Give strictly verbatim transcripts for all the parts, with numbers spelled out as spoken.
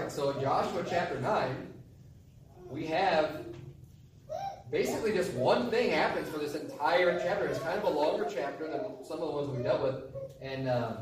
right, so in Joshua chapter nine, we have basically just one thing happens for this entire chapter. It's kind of a longer chapter than some of the ones we dealt with. And um,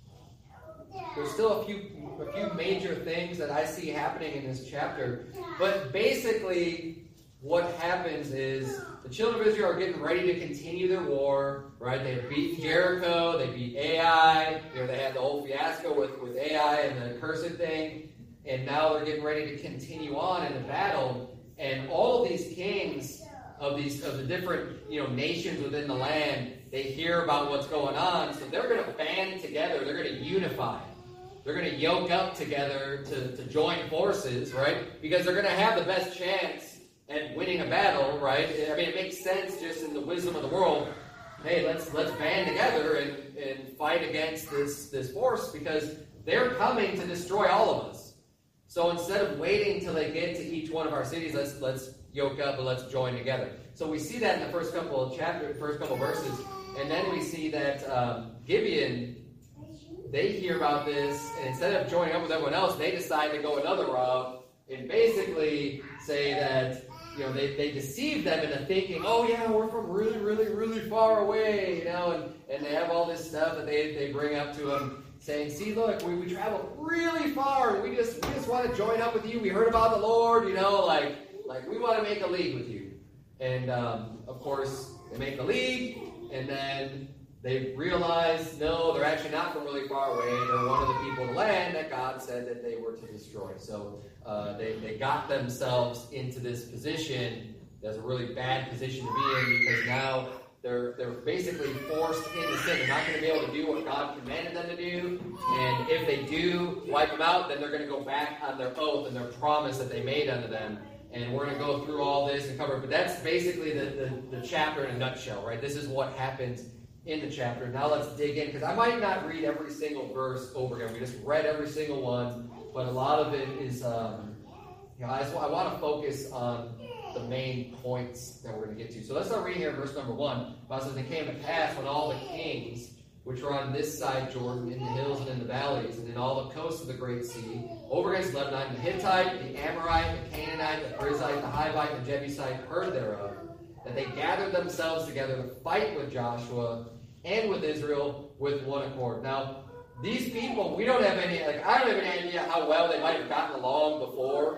there's still a few a few major things that I see happening in this chapter. But basically, what happens is the children of Israel are getting ready to continue their war, right? They beat Jericho, they beat Ai, you know, they had the whole fiasco with, with Ai and the cursed thing, and now they're getting ready to continue on in the battle, and all of these kings of these of the different, you know, nations within the land, they hear about what's going on, so they're going to band together, they're going to unify. They're going to yoke up together to, to join forces, right? Because they're going to have the best chance at winning a battle, right? I mean, it makes sense just in the wisdom of the world. Hey, let's let's band together and, and fight against this, this force because they're coming to destroy all of us. So instead of waiting till they get to each one of our cities, let's let's yoke up and let's join together. So we see that in the first couple of chapters, first couple of verses, and then we see that um, Gibeon, they hear about this, and instead of joining up with everyone else, they decide to go another route and basically say that, you know, they, they deceive them into thinking, oh yeah, we're from really, really, really far away, you know, and, and they have all this stuff that they, they bring up to them, saying, see, look, we, we traveled really far, and we just we just want to join up with you. We heard about the Lord, you know, like like we want to make a league with you. And um, of course, they make a league, and then they realize, no, they're actually not from really far away. They're one of the people of the land that God said that they were to destroy. So uh, they, they got themselves into this position. That's a really bad position to be in because now they're they're basically forced into sin. They're not going to be able to do what God commanded them to do. And if they do wipe them out, then they're going to go back on their oath and their promise that they made unto them. And we're going to go through all this and cover it. But that's basically the, the, the chapter in a nutshell, right? This is what happens in the chapter. Now let's dig in, because I might not read every single verse over again. We just read every single one, but a lot of it is, um, you know, I, just, I want to focus on the main points that we're going to get to. So let's start reading here in verse number one. It says, it came to pass when all the kings which were on this side Jordan, in the hills and in the valleys, and in all the coasts of the great sea, over against Lebanon, the Hittite, the Amorite, the Canaanite, the Perizzite, the Hivite, and the Jebusite heard thereof, that they gathered themselves together to fight with Joshua and with Israel with one accord. Now, these people, we don't have any, like, I don't have any idea how well they might have gotten along before,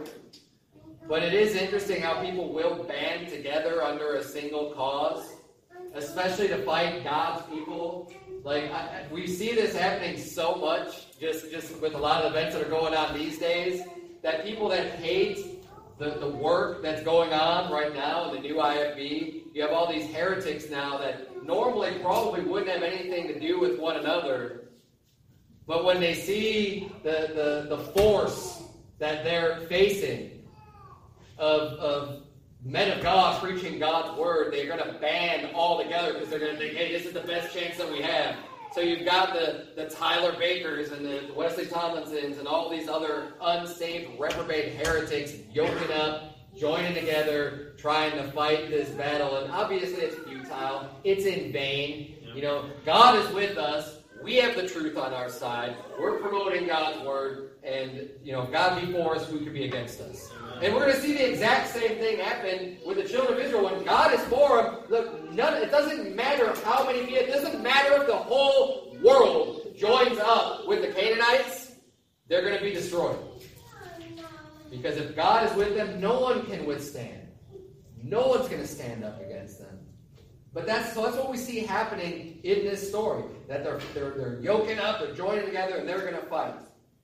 but it is interesting how people will band together under a single cause, especially to fight God's people. Like, I, we see this happening so much, just, just with a lot of events that are going on these days, that people that hate the, the work that's going on right now in the new I F B, you have all these heretics now that normally probably wouldn't have anything to do with one another, but when they see the, the, the force that they're facing of, of men of God preaching God's word, they're going to band all together because they're going to think, hey, this is the best chance that we have. So you've got the, the Tyler Bakers and the Wesley Tomlinsons and all these other unsaved, reprobate heretics yoking up, joining together, trying to fight this battle. And obviously it's futile. It's in vain. You know, God is with us. We have the truth on our side. We're promoting God's word. And, you know, if God be for us, who could be against us? And we're going to see the exact same thing happen with the children of Israel. When God is for them, look, none, it doesn't matter how many people, it doesn't matter if the whole world joins up with the Canaanites, they're going to be destroyed. Because if God is with them, no one can withstand. No one's going to stand up against them. But that's so that's what we see happening in this story. That they're, they're, they're yoking up, they're joining together, and they're going to fight.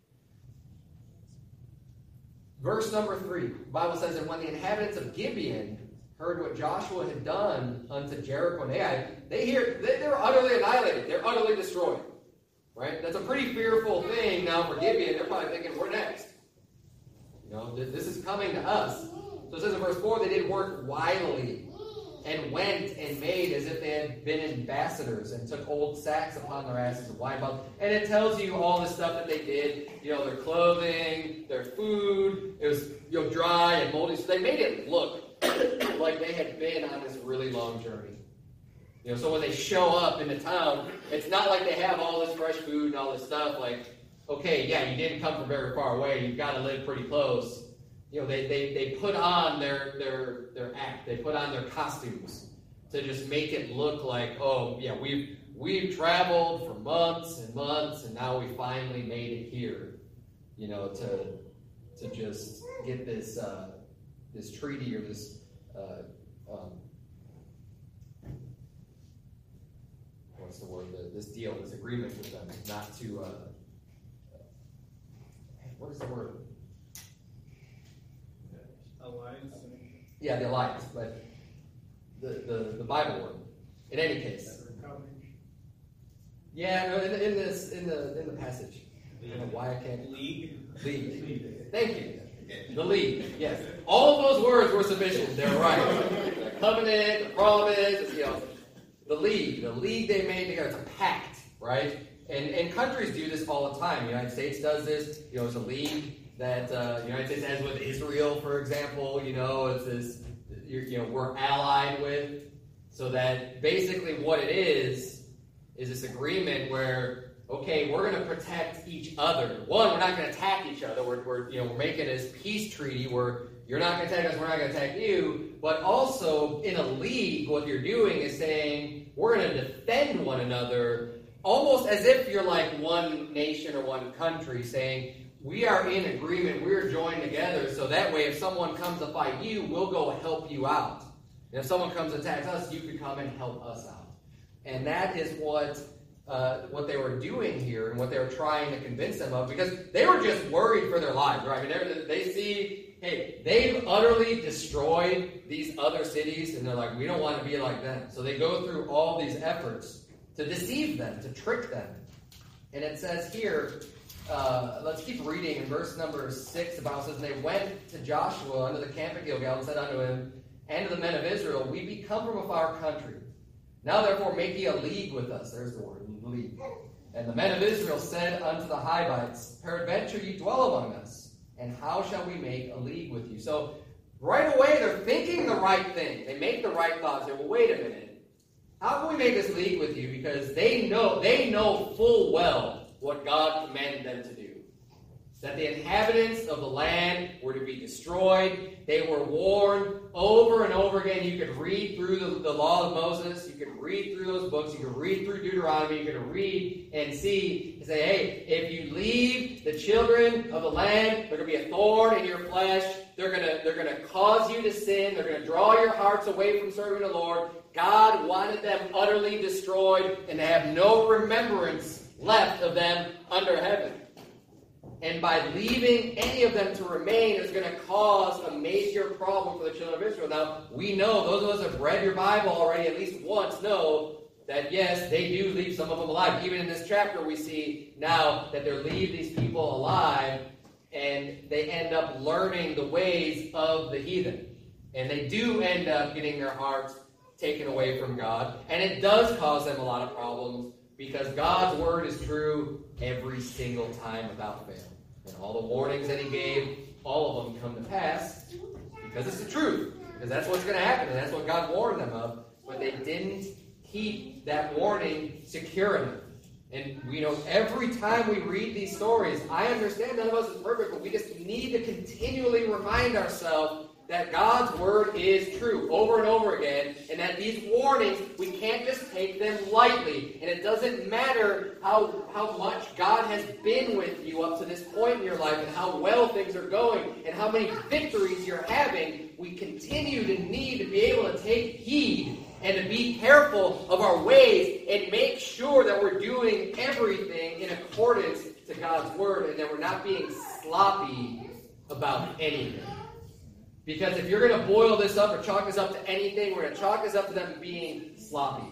Verse number three, the Bible says, and when the inhabitants of Gibeon heard what Joshua had done unto Jericho and Ai, they hear they, they're utterly annihilated. They're utterly destroyed. Right? That's a pretty fearful thing now for Gibeon. They're probably thinking, we're next. You know, this is coming to us. So it says in verse four, they did work wildly, and went and made as if they had been ambassadors, and took old sacks upon their asses of wine bottles. And it tells you all the stuff that they did. You know, their clothing, their food. It was, you know, dry and moldy. So they made it look like they had been on this really long journey. You know, so when they show up in the town, it's not like they have all this fresh food and all this stuff. Like, okay, yeah, you didn't come from very far away. You've got to live pretty close. You know, they, they, they put on their, their, their act. They put on their costumes to just make it look like, oh, yeah, we've, we've traveled for months and months, and now we finally made it here, you know, to, to just get this, uh, this treaty or this, uh, um, what's the word, the, this deal, this agreement with them, not to, uh, what is the word? Alliance. Yeah, the alliance, but the, the, the Bible word. In any case. Yeah, no, in, in this in the in the passage. I don't know why I can't. League. League. Thank you. The league. Yes. All of those words were sufficient. They're right. The covenant, the promise, you know, the league. The league they made together. It's a pact, right? And and countries do this all the time. The United States does this. You know, it's a league that uh, the United States has with Israel, for example. You know, it's this. You're, you know, we're allied with, so that basically what it is is this agreement where, okay, we're going to protect each other. One, we're not going to attack each other. We're, we're you know we're making this peace treaty where you're not going to attack us, we're not going to attack you. But also in a league, what you're doing is saying we're going to defend one another, almost as if you're like one nation or one country, saying we are in agreement, we're joined together, so that way if someone comes to fight you, we'll go help you out. And if someone comes and attacks us, you can come and help us out. And that is what uh, what they were doing here and what they were trying to convince them of, because they were just worried for their lives, right? I mean, they see, hey, they've utterly destroyed these other cities, and they're like, we don't want to be like them. So they go through all these efforts to deceive them, to trick them. And it says here, Uh, let's keep reading in verse number six. The Bible says, and they went to Joshua unto the camp at Gilgal and said unto him and to the men of Israel, we be come from a far country. Now therefore make ye a league with us. There's the word, league. And the men of Israel said unto the Hivites, peradventure ye dwell among us, and how shall we make a league with you? So right away they're thinking the right thing. They make the right thoughts. They say, well, wait a minute. How can we make this league with you? Because they know they know full well what God commanded them to do. That the inhabitants of the land were to be destroyed. They were warned over and over again. You could read through the, the law of Moses. You could read through those books. You could read through Deuteronomy. You could read and see and say, hey, if you leave the children of the land, they're going to be a thorn in your flesh. They're going to, they're going to cause you to sin. They're going to draw your hearts away from serving the Lord. God wanted them utterly destroyed and to have no remembrance left of them under heaven. And by leaving any of them to remain is going to cause a major problem for the children of Israel. Now, we know, those of us that have read your Bible already at least once know that, yes, they do leave some of them alive. Even in this chapter, we see now that they leave these people alive, and they end up learning the ways of the heathen. And they do end up getting their hearts taken away from God. And it does cause them a lot of problems, because God's word is true every single time without fail. And all the warnings that he gave, all of them come to pass because it's the truth. Because that's what's going to happen, and that's what God warned them of. But they didn't keep that warning secure enough. And we know every time we read these stories, I understand none of us is perfect, but we just need to continually remind ourselves that God's word is true over and over again, and that these warnings, we can't just take them lightly. And it doesn't matter how, how much God has been with you up to this point in your life, and how well things are going, and how many victories you're having. We continue to need to be able to take heed and to be careful of our ways and make sure that we're doing everything in accordance to God's word, and that we're not being sloppy about anything. Because if you're going to boil this up or chalk this up to anything, we're going to chalk this up to them being sloppy.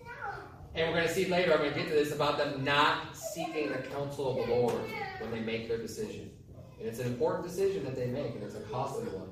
And we're going to see later, I'm going to get to this, about them not seeking the counsel of the Lord when they make their decision. And it's an important decision that they make, and it's a costly one.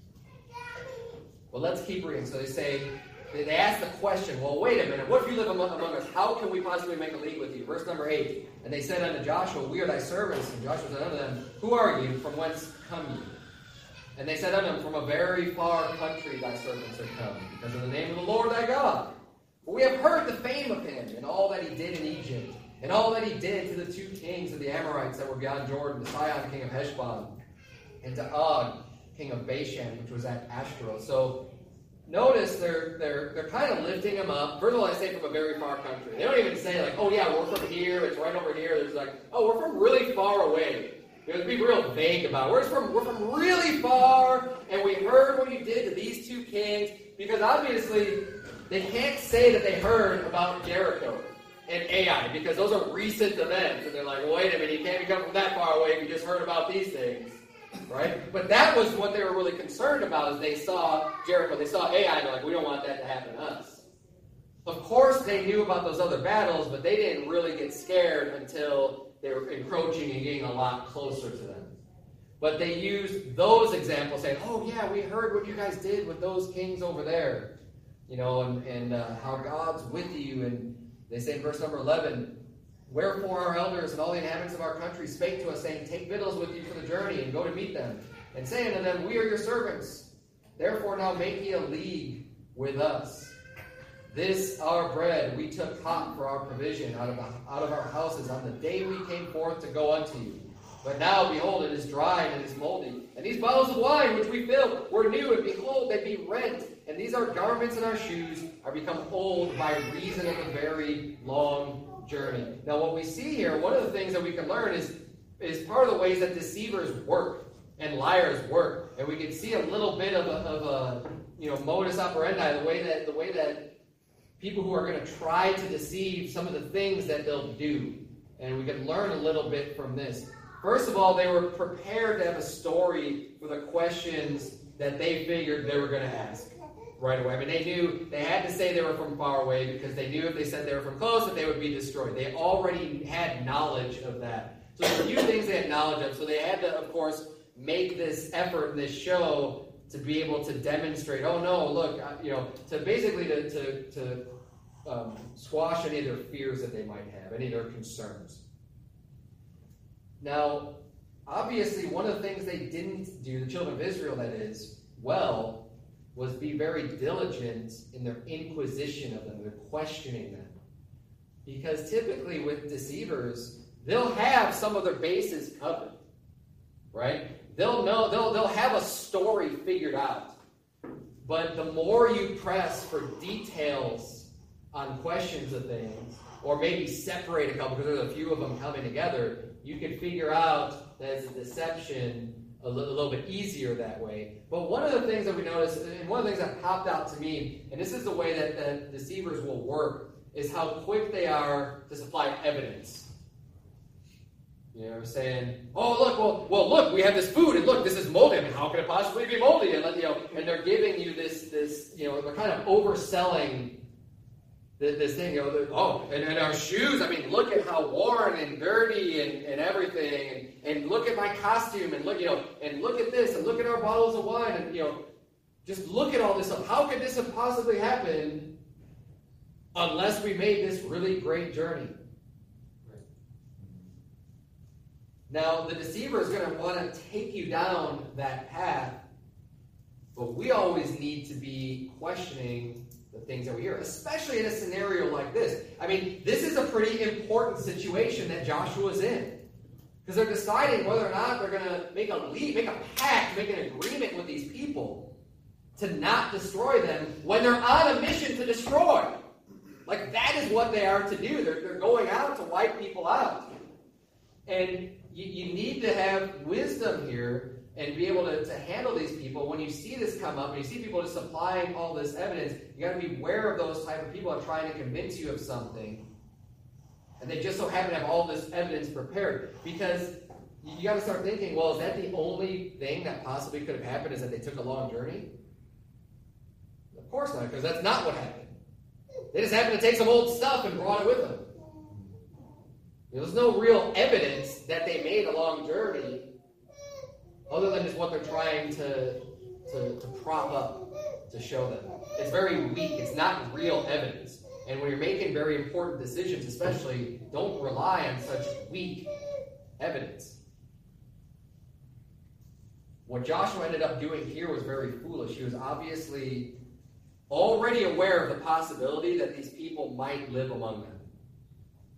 Well, let's keep reading. So they say, they ask the question, well, wait a minute, what if you live among, among us? How can we possibly make a league with you? Verse number eight, and they said unto Joshua, we are thy servants. And Joshua said unto them, who are you? From whence come you? And they said unto him, from a very far country thy servants are come, because of the name of the Lord thy God. For we have heard the fame of him, and all that he did in Egypt, and all that he did to the two kings of the Amorites that were beyond Jordan, to Sihon, king of Heshbon, and to Og, king of Bashan, which was at Ashtaroth. So notice they're they're they're kind of lifting him up. First of all, I say from a very far country. They don't even say like, oh yeah, we're from here. It's right over here. It's like, oh, we're from really far away. You know, be real vague about it. We're from we're from really far, and we heard what you did to these two kings. Because obviously, they can't say that they heard about Jericho and Ai, because those are recent events. And they're like, well, wait a minute, you can't be coming from that far away if you just heard about these things. Right? But that was what they were really concerned about, is they saw Jericho, they saw Ai, and they're like, we don't want that to happen to us. Of course, they knew about those other battles, but they didn't really get scared until they were encroaching and getting a lot closer to them. But they used those examples, saying, oh yeah, we heard what you guys did with those kings over there. You know, and, and uh, how God's with you. And they say in verse number eleven, wherefore our elders and all the inhabitants of our country spake to us, saying, take victuals with you for the journey, and go to meet them. And saying to them, we are your servants. Therefore now make ye a league with us. This our bread we took hot for our provision out of, the, out of our houses on the day we came forth to go unto you. But now, behold, it is dry and it is moldy. And these bottles of wine which we filled were new, and behold, they be rent. And these our garments and our shoes are become old by reason of a very long journey. Now, what we see here, one of the things that we can learn is, is part of the ways that deceivers work and liars work. And we can see a little bit of a, of a you know, modus operandi, the way that the way that people who are going to try to deceive, some of the things that they'll do. And we can learn a little bit from this. First of all, they were prepared to have a story for the questions that they figured they were going to ask right away. I mean, they knew they had to say they were from far away, because they knew if they said they were from close, that they would be destroyed. They already had knowledge of that. So there were a few things they had knowledge of. So they had to, of course, make this effort, this show, to be able to demonstrate, oh no, look, you know, to basically to, to, to um, squash any of their fears that they might have, any of their concerns. Now, obviously, one of the things they didn't do, the children of Israel, that is, well, was be very diligent in their inquisition of them, their questioning them. Because typically with deceivers, they'll have some of their bases covered, right? They'll know, they'll, they'll have a story figured out. But the more you press for details on questions of things, or maybe separate a couple, because there's a few of them coming together, you can figure out that it's a deception a little, a little bit easier that way. But one of the things that we notice, and one of the things that popped out to me, and this is the way that, that deceivers will work, is how quick they are to supply evidence. You know, saying, oh, look, well, well, look, we have this food, and look, this is moldy. I mean, how can it possibly be moldy? And, you know, and they're giving you this, this, you know, they're kind of overselling this thing, you know, oh, and, and our shoes, I mean, look at how worn and dirty and, and everything, and, and look at my costume, and look, you know, and look at this, and look at our bottles of wine, and, you know, just look at all this stuff. How could this have possibly happened unless we made this really great journey? Right. Now, the deceiver is going to want to take you down that path, but we always need to be questioning the things that we hear, especially in a scenario like this. I mean, this is a pretty important situation that Joshua's in, because they're deciding whether or not they're going to make a league, make a pact, make an agreement with these people to not destroy them when they're on a mission to destroy. Like, that is what they are to do. They're, they're going out to wipe people out. And you, you need to have wisdom here and be able to, to handle these people. When you see this come up, and you see people just supplying all this evidence, you got to be aware of those type of people that are trying to convince you of something, and they just so happen to have all this evidence prepared. Because you got to start thinking, well, is that the only thing that possibly could have happened, is that they took a long journey? Of course not, because that's not what happened. They just happened to take some old stuff and brought it with them. There's no real evidence that they made a long journey, other than just what they're trying to, to, to prop up, to show them. It's very weak. It's not real evidence. And when you're making very important decisions, especially, don't rely on such weak evidence. What Joshua ended up doing here was very foolish. He was obviously already aware of the possibility that these people might live among them.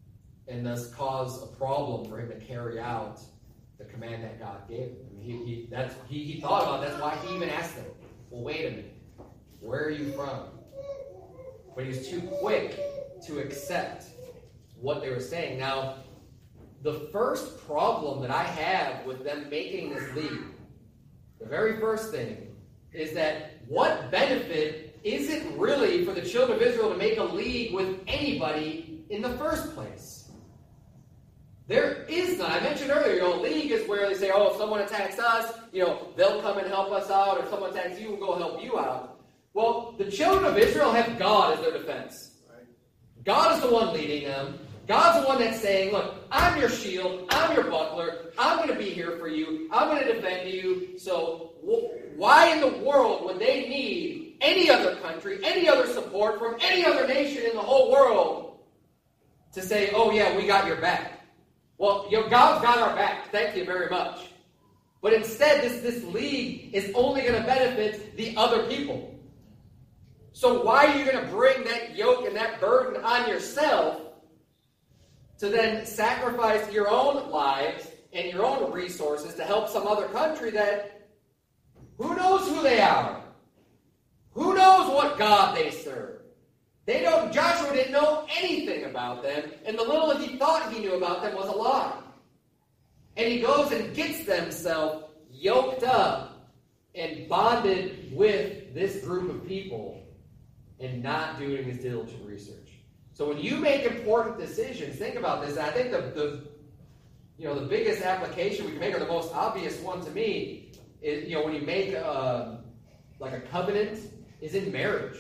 and thus cause a problem for him to carry out the command that God gave him. I mean, he, he, that's, he, he thought about it. That's why he even asked them, well, wait a minute. Where are you from? But he was too quick to accept what they were saying. Now, the first problem that I have with them making this league, the very first thing, is that what benefit is it really for the children of Israel to make a league with anybody in the first place? There is none. I mentioned earlier, you know, a league is where they say, oh, if someone attacks us, you know, they'll come and help us out, or if someone attacks you, we'll go help you out. Well, the children of Israel have God as their defense. God is the one leading them. God's the one that's saying, look, I'm your shield, I'm your buckler, I'm going to be here for you, I'm going to defend you. So wh- why in the world would they need any other country, any other support from any other nation in the whole world to say, oh yeah, we got your back? Well, you know, God's got our back. Thank you very much. But instead, this, this league is only going to benefit the other people. So why are you going to bring that yoke and that burden on yourself to then sacrifice your own lives and your own resources to help some other country that, who knows who they are? Who knows what God they serve? They don't, Joshua didn't know anything about them, and the little that he thought he knew about them was a lie. And he goes and gets himself yoked up and bonded with this group of people and not doing his diligent research. So when you make important decisions, think about this. And I think the, the you know the biggest application we can make, or the most obvious one to me, is you know when you make a, like a covenant, is in marriage.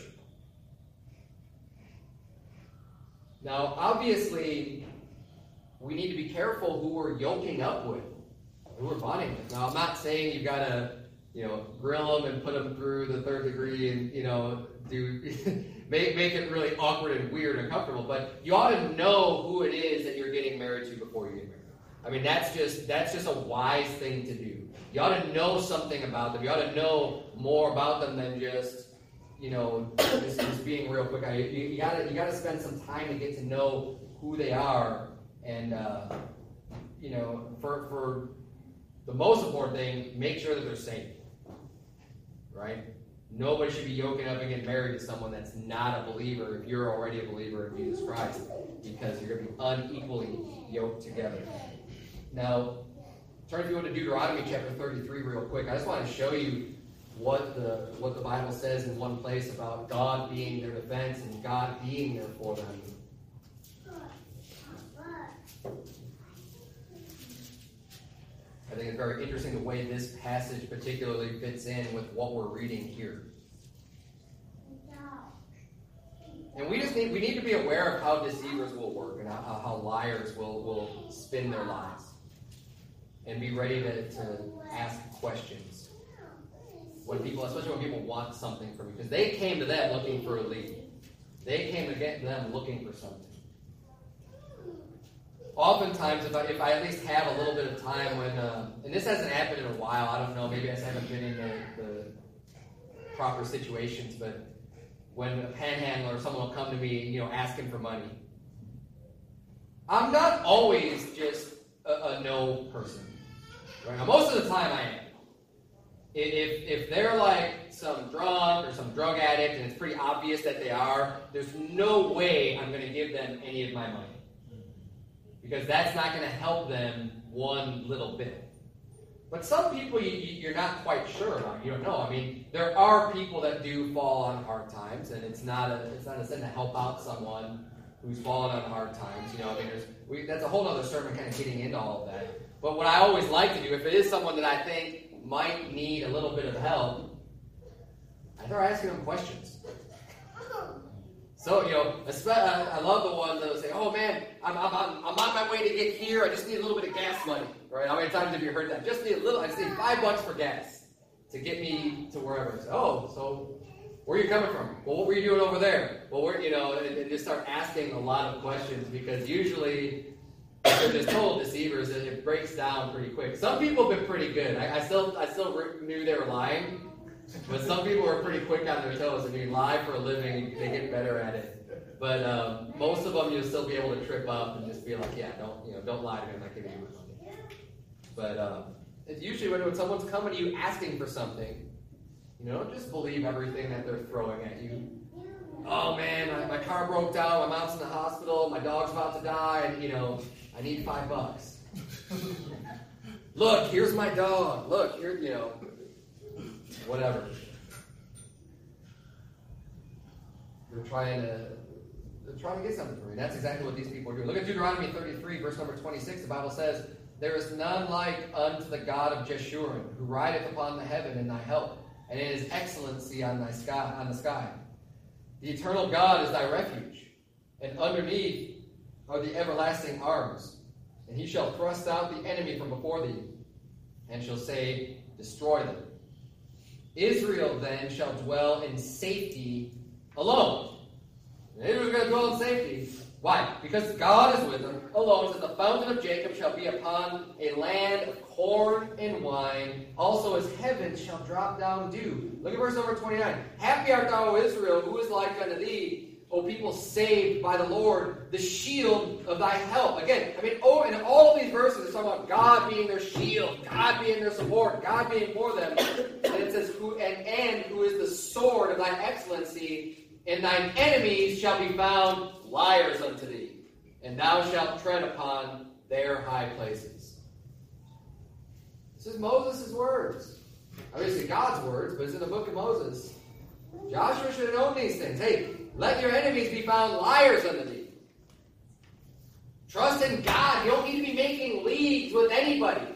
Now, obviously, we need to be careful who we're yoking up with, who we're bonding with. Now, I'm not saying you've got to, you know, grill them and put them through the third degree and, you know, do make make it really awkward and weird and uncomfortable. But you ought to know who it is that you're getting married to before you get married. I mean, that's just that's just a wise thing to do. You ought to know something about them. You ought to know more about them than just, you know, just, just being real quick. You, you gotta you gotta spend some time to get to know who they are, and uh, you know, for for the most important thing, make sure that they're safe. Right? Nobody should be yoking up and getting married to someone that's not a believer if you're already a believer in Jesus Christ, because you're going to be unequally yoked together. Now, turn if you want to Deuteronomy chapter thirty-three real quick. I just want to show you what the what the Bible says in one place about God being their defense and God being there for them. I think it's very interesting the way this passage particularly fits in with what we're reading here. And we just need we need to be aware of how deceivers will work and how, how liars will, will spin their lies. And be ready to, to ask questions. When people, especially when people want something from you. Because they came to them looking for a lead. They came to get them looking for something. Oftentimes, if I, if I at least have a little bit of time when, uh, and this hasn't happened in a while, I don't know, maybe I just haven't been in the, the proper situations, but when a panhandler or someone will come to me, you know, asking for money, I'm not always just a, a no person. Right? Now, most of the time I am. If, if they're like some drunk or some drug addict and it's pretty obvious that they are, there's no way I'm going to give them any of my money. Because that's not going to help them one little bit. But some people you, you're not quite sure about. You don't know. I mean, there are people that do fall on hard times, and it's not a it's not a sin to help out someone who's fallen on hard times. You know, I mean, there's we, that's a whole other sermon kind of getting into all of that. But what I always like to do, if it is someone that I think might need a little bit of help, I start asking them questions. So, you know, I love the ones that will say, oh man, I'm, I'm, I'm on my way to get here, I just need a little bit of gas money. Right? How many times have you heard that? Just need a little, I just need five bucks for gas to get me to wherever. So, oh, so where are you coming from? Well, what were you doing over there? Well, where, you know, and, and just start asking a lot of questions, because usually, if they're just total deceivers, it, it breaks down pretty quick. Some people have been pretty good. I, I still I still knew they were lying. But some people are pretty quick on their toes. If you lie for a living, they get better at it. But um, most of them you'll still be able to trip up and just be like, yeah, don't you know, don't lie to me, I'm not giving you my money. But um, it's usually when, when someone's coming to you asking for something, you know, don't just believe everything that they're throwing at you. Oh man, my, my car broke down, my mom's in the hospital, my dog's about to die, and you know, I need five bucks. Look, here's my dog. Look, here, you know, whatever. They're trying to, they're trying to get something from me. That's exactly what these people are doing. Look at Deuteronomy thirty-three, verse number twenty-six. The Bible says, "There is none like unto the God of Jeshurun, who rideth upon the heaven in thy help, and in his excellency on thy sky, on the sky. The eternal God is thy refuge, and underneath are the everlasting arms. And he shall thrust out the enemy from before thee, and shall say, Destroy them. Israel then shall dwell in safety alone." And Israel's going to dwell in safety. Why? Because God is with them alone. Says, "The fountain of Jacob shall be upon a land of corn and wine. Also his heavens shall drop down dew." Look at verse number twenty-nine. "Happy art thou, O Israel, who is like unto thee, O people saved by the Lord, the shield of thy help." Again, I mean, oh, in all of these verses, it's talking about God being their shield, God being their support, God being for them. And it says, "Who and, and who is the sword of thine excellency, and thine enemies shall be found liars unto thee, and thou shalt tread upon their high places." This is Moses' words. Obviously God's words, but it's in the book of Moses. Joshua should have known these things. Hey, let your enemies be found liars unto thee. Trust in God. You don't need to be making leagues with anybody.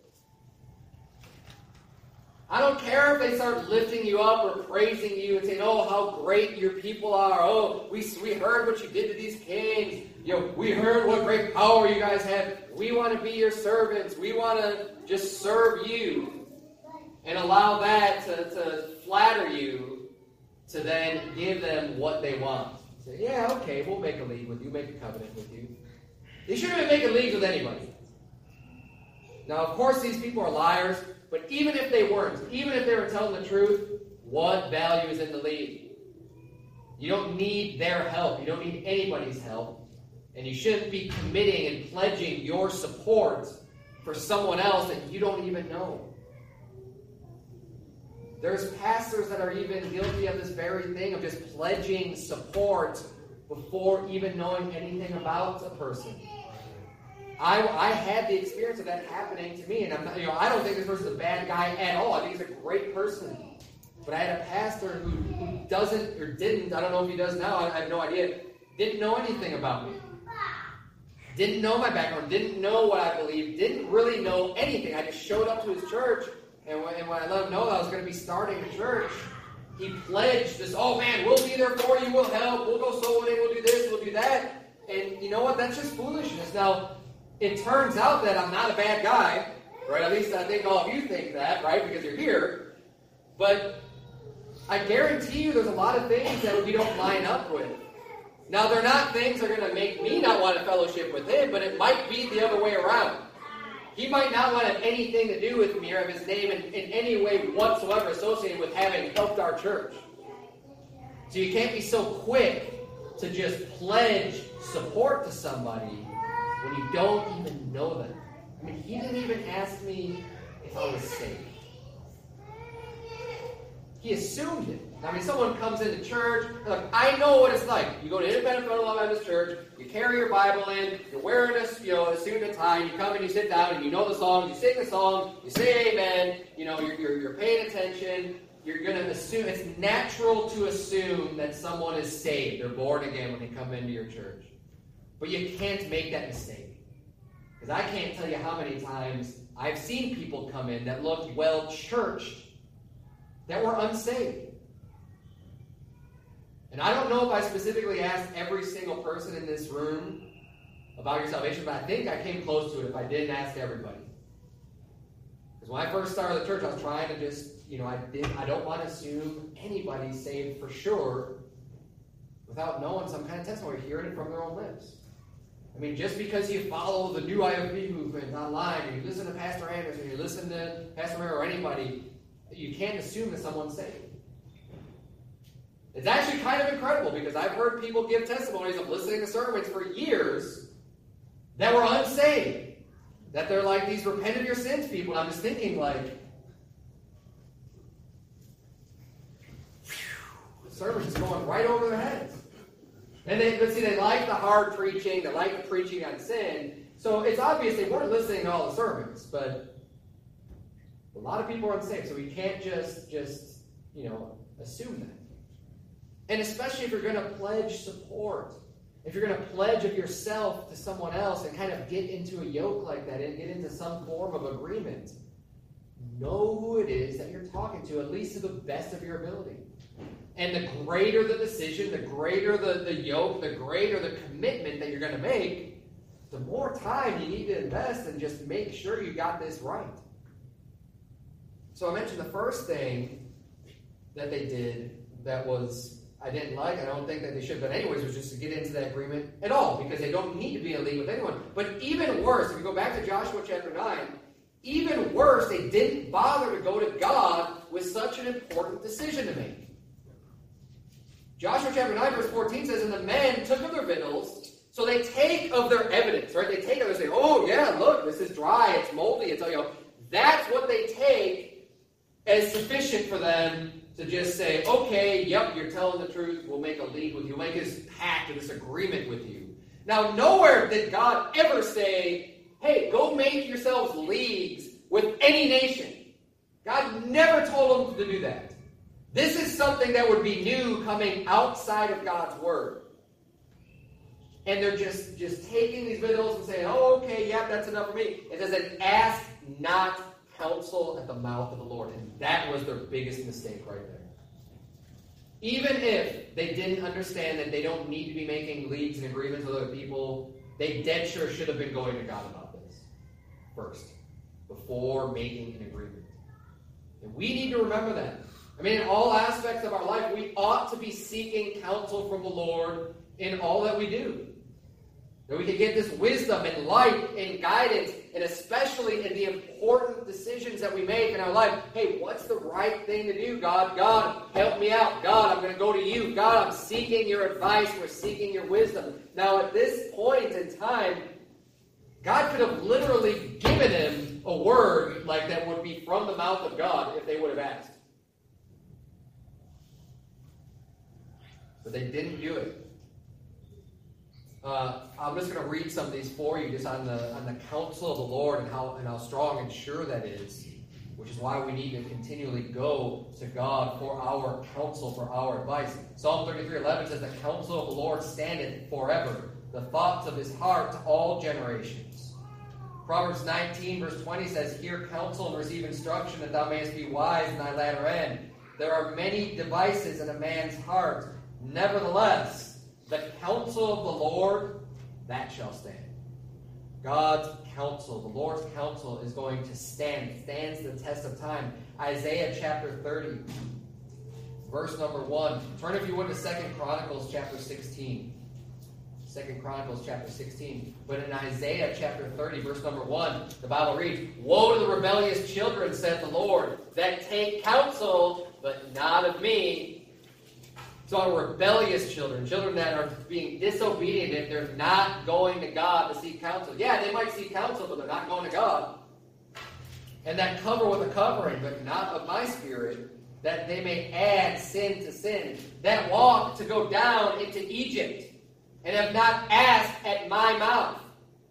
I don't care if they start lifting you up or praising you and saying, "Oh, how great your people are. Oh, we, we heard what you did to these kings. You know, we heard what great power you guys have. We want to be your servants. We want to just serve you." And allow that to, to flatter you to then give them what they want. Say, "Yeah, okay, we'll make a league with you, make a covenant with you." They shouldn't have been making leagues with anybody. Now, of course, these people are liars. But even if they weren't, even if they were telling the truth, what value is in the league? You don't need their help. You don't need anybody's help. And you shouldn't be committing and pledging your support for someone else that you don't even know. There's pastors that are even guilty of this very thing, of just pledging support before even knowing anything about a person. I, I had the experience of that happening to me, and I'm not, you know, I don't think this person's a bad guy at all. I think he's a great person. But I had a pastor who, who doesn't, or didn't, I don't know if he does now, I have no idea, didn't know anything about me. Didn't know my background, didn't know what I believed, didn't really know anything. I just showed up to his church, and when, and when I let him know that I was going to be starting a church, he pledged this, "Oh man, we'll be there for you, we'll help, we'll go soul winning, we'll do this, we'll do that." And you know what? That's just foolishness. Now, it turns out that I'm not a bad guy, right? At least I think all of you think that, right? Because you're here. But I guarantee you there's a lot of things that we don't line up with. Now, they're not things that are going to make me not want to fellowship with him, but it might be the other way around. He might not want to have anything to do with me or have his name in, in any way whatsoever associated with having helped our church. So you can't be so quick to just pledge support to somebody when you don't even know them. I mean, he didn't even ask me if I was saved. He assumed it. I mean, someone comes into church, like, I know what it's like. You go to Independent Federal Baptist Church, you carry your Bible in, you're wearing a, you know, a suit and a tie, you come and you sit down and you know the song, you sing the song, you say amen, you know, you're, you're, you're paying attention, you're going to assume, it's natural to assume that someone is saved, they're born again when they come into your church. But you can't make that mistake. Because I can't tell you how many times I've seen people come in that looked well-churched that were unsaved. And I don't know if I specifically asked every single person in this room about your salvation, but I think I came close to it if I didn't ask everybody. Because when I first started the church, I was trying to just, you know, I did I don't want to assume anybody's saved for sure without knowing some kind of testimony, hearing it from their own lips. I mean, just because you follow the new I O P movement online, or you listen to Pastor Anderson, or you listen to Pastor Mary or anybody, you can't assume that someone's saved. It's actually kind of incredible because I've heard people give testimonies of listening to sermons for years that were unsaved. That they're like these repent of your sins people. And I'm just thinking like, whew, the sermon's just going right over their heads. And they, but see, they like the hard preaching, they like the preaching on sin. So it's obvious they weren't listening to all the sermons, but a lot of people are unsaved. So we can't just, just, you know, assume that. And especially if you're going to pledge support, if you're going to pledge of yourself to someone else and kind of get into a yoke like that and get into some form of agreement, know who it is that you're talking to, at least to the best of your ability. And the greater the decision, the greater the, the yoke, the greater the commitment that you're going to make, the more time you need to invest and just make sure you got this right. So I mentioned the first thing that they did that was I didn't like, I don't think that they should, but anyways, was just to get into that agreement at all, because they don't need to be in league with anyone. But even worse, if you go back to Joshua chapter nine, even worse, they didn't bother to go to God with such an important decision to make. Joshua chapter nine, verse fourteen says, and the men took of their victuals, so they take of their evidence, right? They take of it and say, oh yeah, look, this is dry, it's moldy, it's, you know, that's what they take as sufficient for them to just say, okay, yep, you're telling the truth, we'll make a league with you, we'll make this pact, this agreement with you. Now, nowhere did God ever say, hey, go make yourselves leagues with any nation. God never told them to do that. This is something that would be new coming outside of God's word. And they're just, just taking these victuals and saying, oh, okay, yep, that's enough for me. It says, and ask not counsel at the mouth of the Lord. And that was their biggest mistake right there. Even if they didn't understand that they don't need to be making leagues and agreements with other people, they dead sure should have been going to God about this first, before making an agreement. And we need to remember that. I mean, in all aspects of our life, we ought to be seeking counsel from the Lord in all that we do. That we can get this wisdom and light and guidance, and especially in the important decisions that we make in our life. Hey, what's the right thing to do, God? God, help me out. God, I'm going to go to you. God, I'm seeking your advice. We're seeking your wisdom. Now, at this point in time, God could have literally given him a word like that would be from the mouth of God if they would have asked. But they didn't do it. Uh, I'm just going to read some of these for you, just on the on the counsel of the Lord and how and how strong and sure that is, which is why we need to continually go to God for our counsel, for our advice. Psalm thirty-three eleven says, "The counsel of the Lord standeth forever, the thoughts of his heart to all generations." Proverbs nineteen verse twenty says, "Hear counsel and receive instruction, that thou mayest be wise in thy latter end. There are many devices in a man's heart, nevertheless the counsel of the Lord, that shall stand." God's counsel, the Lord's counsel is going to stand. It stands the test of time. Isaiah chapter thirty, verse number one. Turn, if you would, to Second Chronicles chapter sixteen. Second Chronicles chapter sixteen. But in Isaiah chapter thirty, verse number one, the Bible reads, "Woe to the rebellious children, saith the Lord, that take counsel, but not of me." So our rebellious children, children that are being disobedient if they're not going to God to seek counsel. Yeah, they might seek counsel, but they're not going to God. And that cover with a covering, but not of my spirit, that they may add sin to sin. That walk to go down into Egypt, and have not asked at my mouth,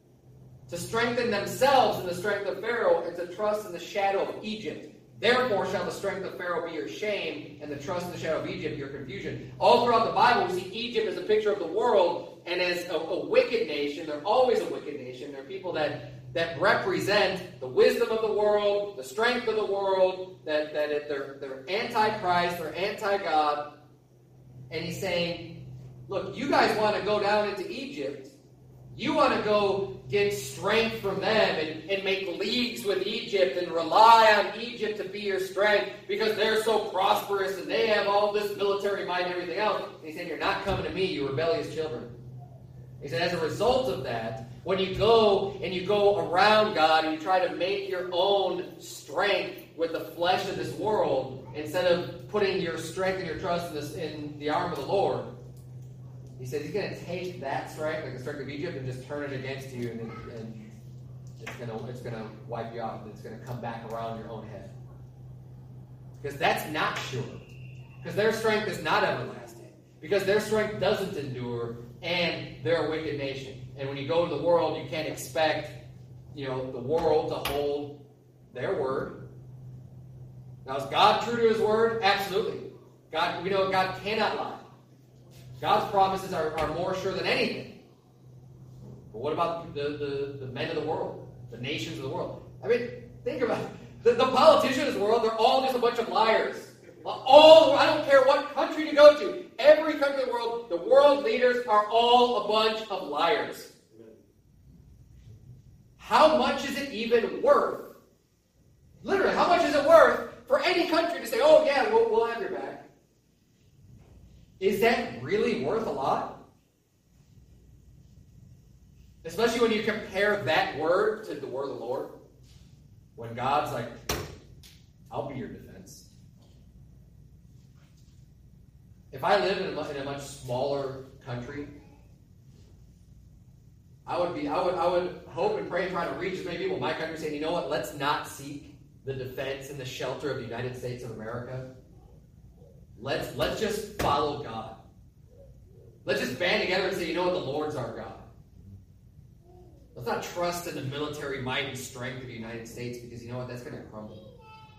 to strengthen themselves in the strength of Pharaoh, and to trust in the shadow of Egypt. Therefore shall the strength of Pharaoh be your shame, and the trust in the shadow of Egypt your confusion. All throughout the Bible, we see Egypt as a picture of the world, and as a, a wicked nation. They're always a wicked nation. They're people that, that represent the wisdom of the world, the strength of the world, that, that it, they're, they're anti-Christ, they're anti-God. And he's saying, look, you guys want to go down into Egypt. You want to go get strength from them and, and make leagues with Egypt and rely on Egypt to be your strength because they're so prosperous and they have all this military might and everything else. And he's saying, you're not coming to me, you rebellious children. He said, as a result of that, when you go and you go around God and you try to make your own strength with the flesh of this world, instead of putting your strength and your trust in, this, in the arm of the Lord, he said he's going to take that strength, like the strength of Egypt, and just turn it against you, and, and it's going to it's going to wipe you out, and it's going to come back around your own head. Because that's not sure. Because their strength is not everlasting. Because their strength doesn't endure, and they're a wicked nation. And when you go to the world, you can't expect, you know, the world to hold their word. Now, is God true to his word? Absolutely. God, we know God cannot lie. God's promises are, are more sure than anything. But what about the, the, the men of the world? The nations of the world? I mean, think about it. The, the politicians of the world, they're all just a bunch of liars. All, I don't care what country you go to. Every country in the world, the world leaders are all a bunch of liars. How much is it even worth? Literally, how much is it worth for any country to say, oh yeah, we'll, we'll have your back? Is that really worth a lot? Especially when you compare that word to the word of the Lord. When God's like, I'll be your defense. If I lived in a, in a much smaller country, I would be, I would, I would hope and pray and try to reach as many people in my country saying, you know what, let's not seek the defense and the shelter of the United States of America. Let's, let's just follow God. Let's just band together and say, you know what, the Lord's our God. Let's not trust in the military might and strength of the United States, because you know what, that's going to crumble.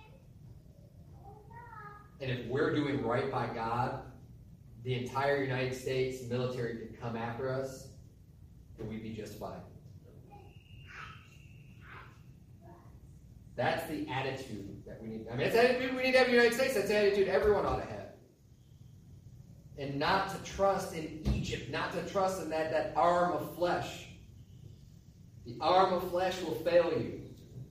And if we're doing right by God, the entire United States military could come after us, and we'd be just fine. That's the attitude that we need. I mean, it's the attitude we need to have in the United States. That's the attitude everyone ought to have. And not to trust in Egypt, not to trust in that, that arm of flesh. The arm of flesh will fail you.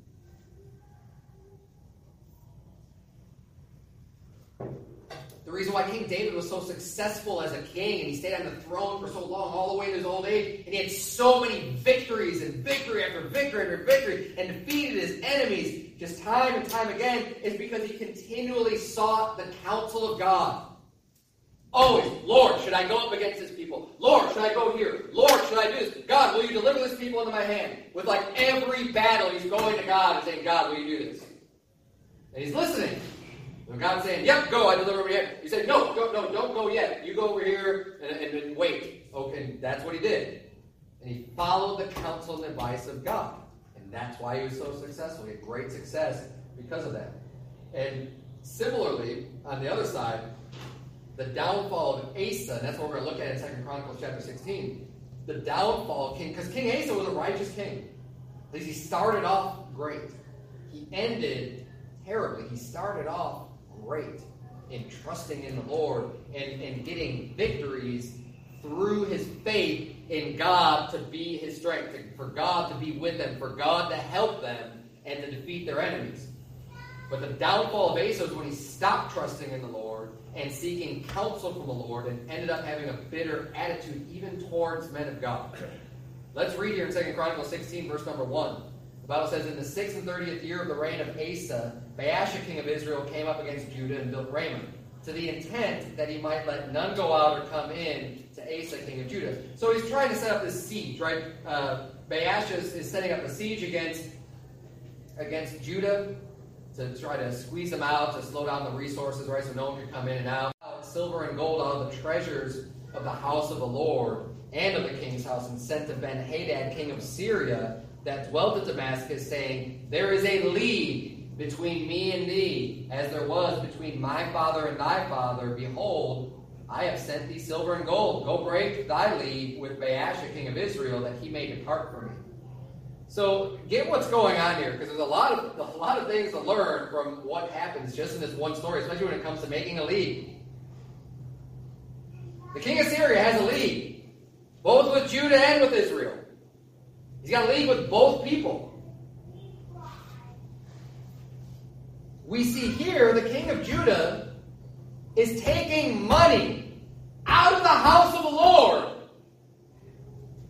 The reason why King David was so successful as a king, and he stayed on the throne for so long, all the way to his old age, and he had so many victories and victory after victory after victory, and defeated his enemies just time and time again, is because he continually sought the counsel of God. Always, Lord, should I go up against this people? Lord, should I go here? Lord, should I do this? God, will you deliver this people into my hand? With like every battle, he's going to God and saying, God, will you do this? And he's listening. And God's saying, yep, go, I deliver over here. He said, no, go, no, don't go yet. You go over here and, and, and wait. Okay, and that's what he did. And he followed the counsel and advice of God. And that's why he was so successful. He had great success because of that. And similarly, on the other side, the downfall of Asa, and that's what we're going to look at in Second Chronicles chapter sixteen. The downfall of King, because King Asa was a righteous king. At least he started off great. He ended terribly. He started off great in trusting in the Lord and, and getting victories through his faith in God to be his strength, for God to be with them, for God to help them, and to defeat their enemies. But the downfall of Asa was when he stopped trusting in the Lord and seeking counsel from the Lord, and ended up having a bitter attitude even towards men of God. Let's read here in Second Chronicles sixteen, verse number one. The Bible says, in the sixth and thirtieth year of the reign of Asa, Baasha king of Israel came up against Judah and built Ramah, to the intent that he might let none go out or come in to Asa king of Judah. So he's trying to set up this siege, right? Uh, Baasha is, is setting up a siege against, against Judah, to try to squeeze them out, to slow down the resources, right, so no one could come in and out. Silver and gold out of the treasures of the house of the Lord and of the king's house, and sent to Ben-Hadad, king of Syria, that dwelt at Damascus, saying, there is a league between me and thee, as there was between my father and thy father. Behold, I have sent thee silver and gold. Go break thy league with Baasha, king of Israel, that he may depart from me. So get what's going on here, because there's a lot of a lot of things to learn from what happens just in this one story, especially when it comes to making a league. The king of Syria has a league, both with Judah and with Israel. He's got a league with both people. We see here the king of Judah is taking money out of the house of the Lord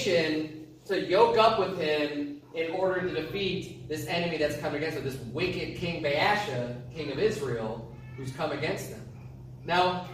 mission to yoke up with him in order to defeat this enemy that's come against him, this wicked King Baasha, king of Israel, who's come against them. Now,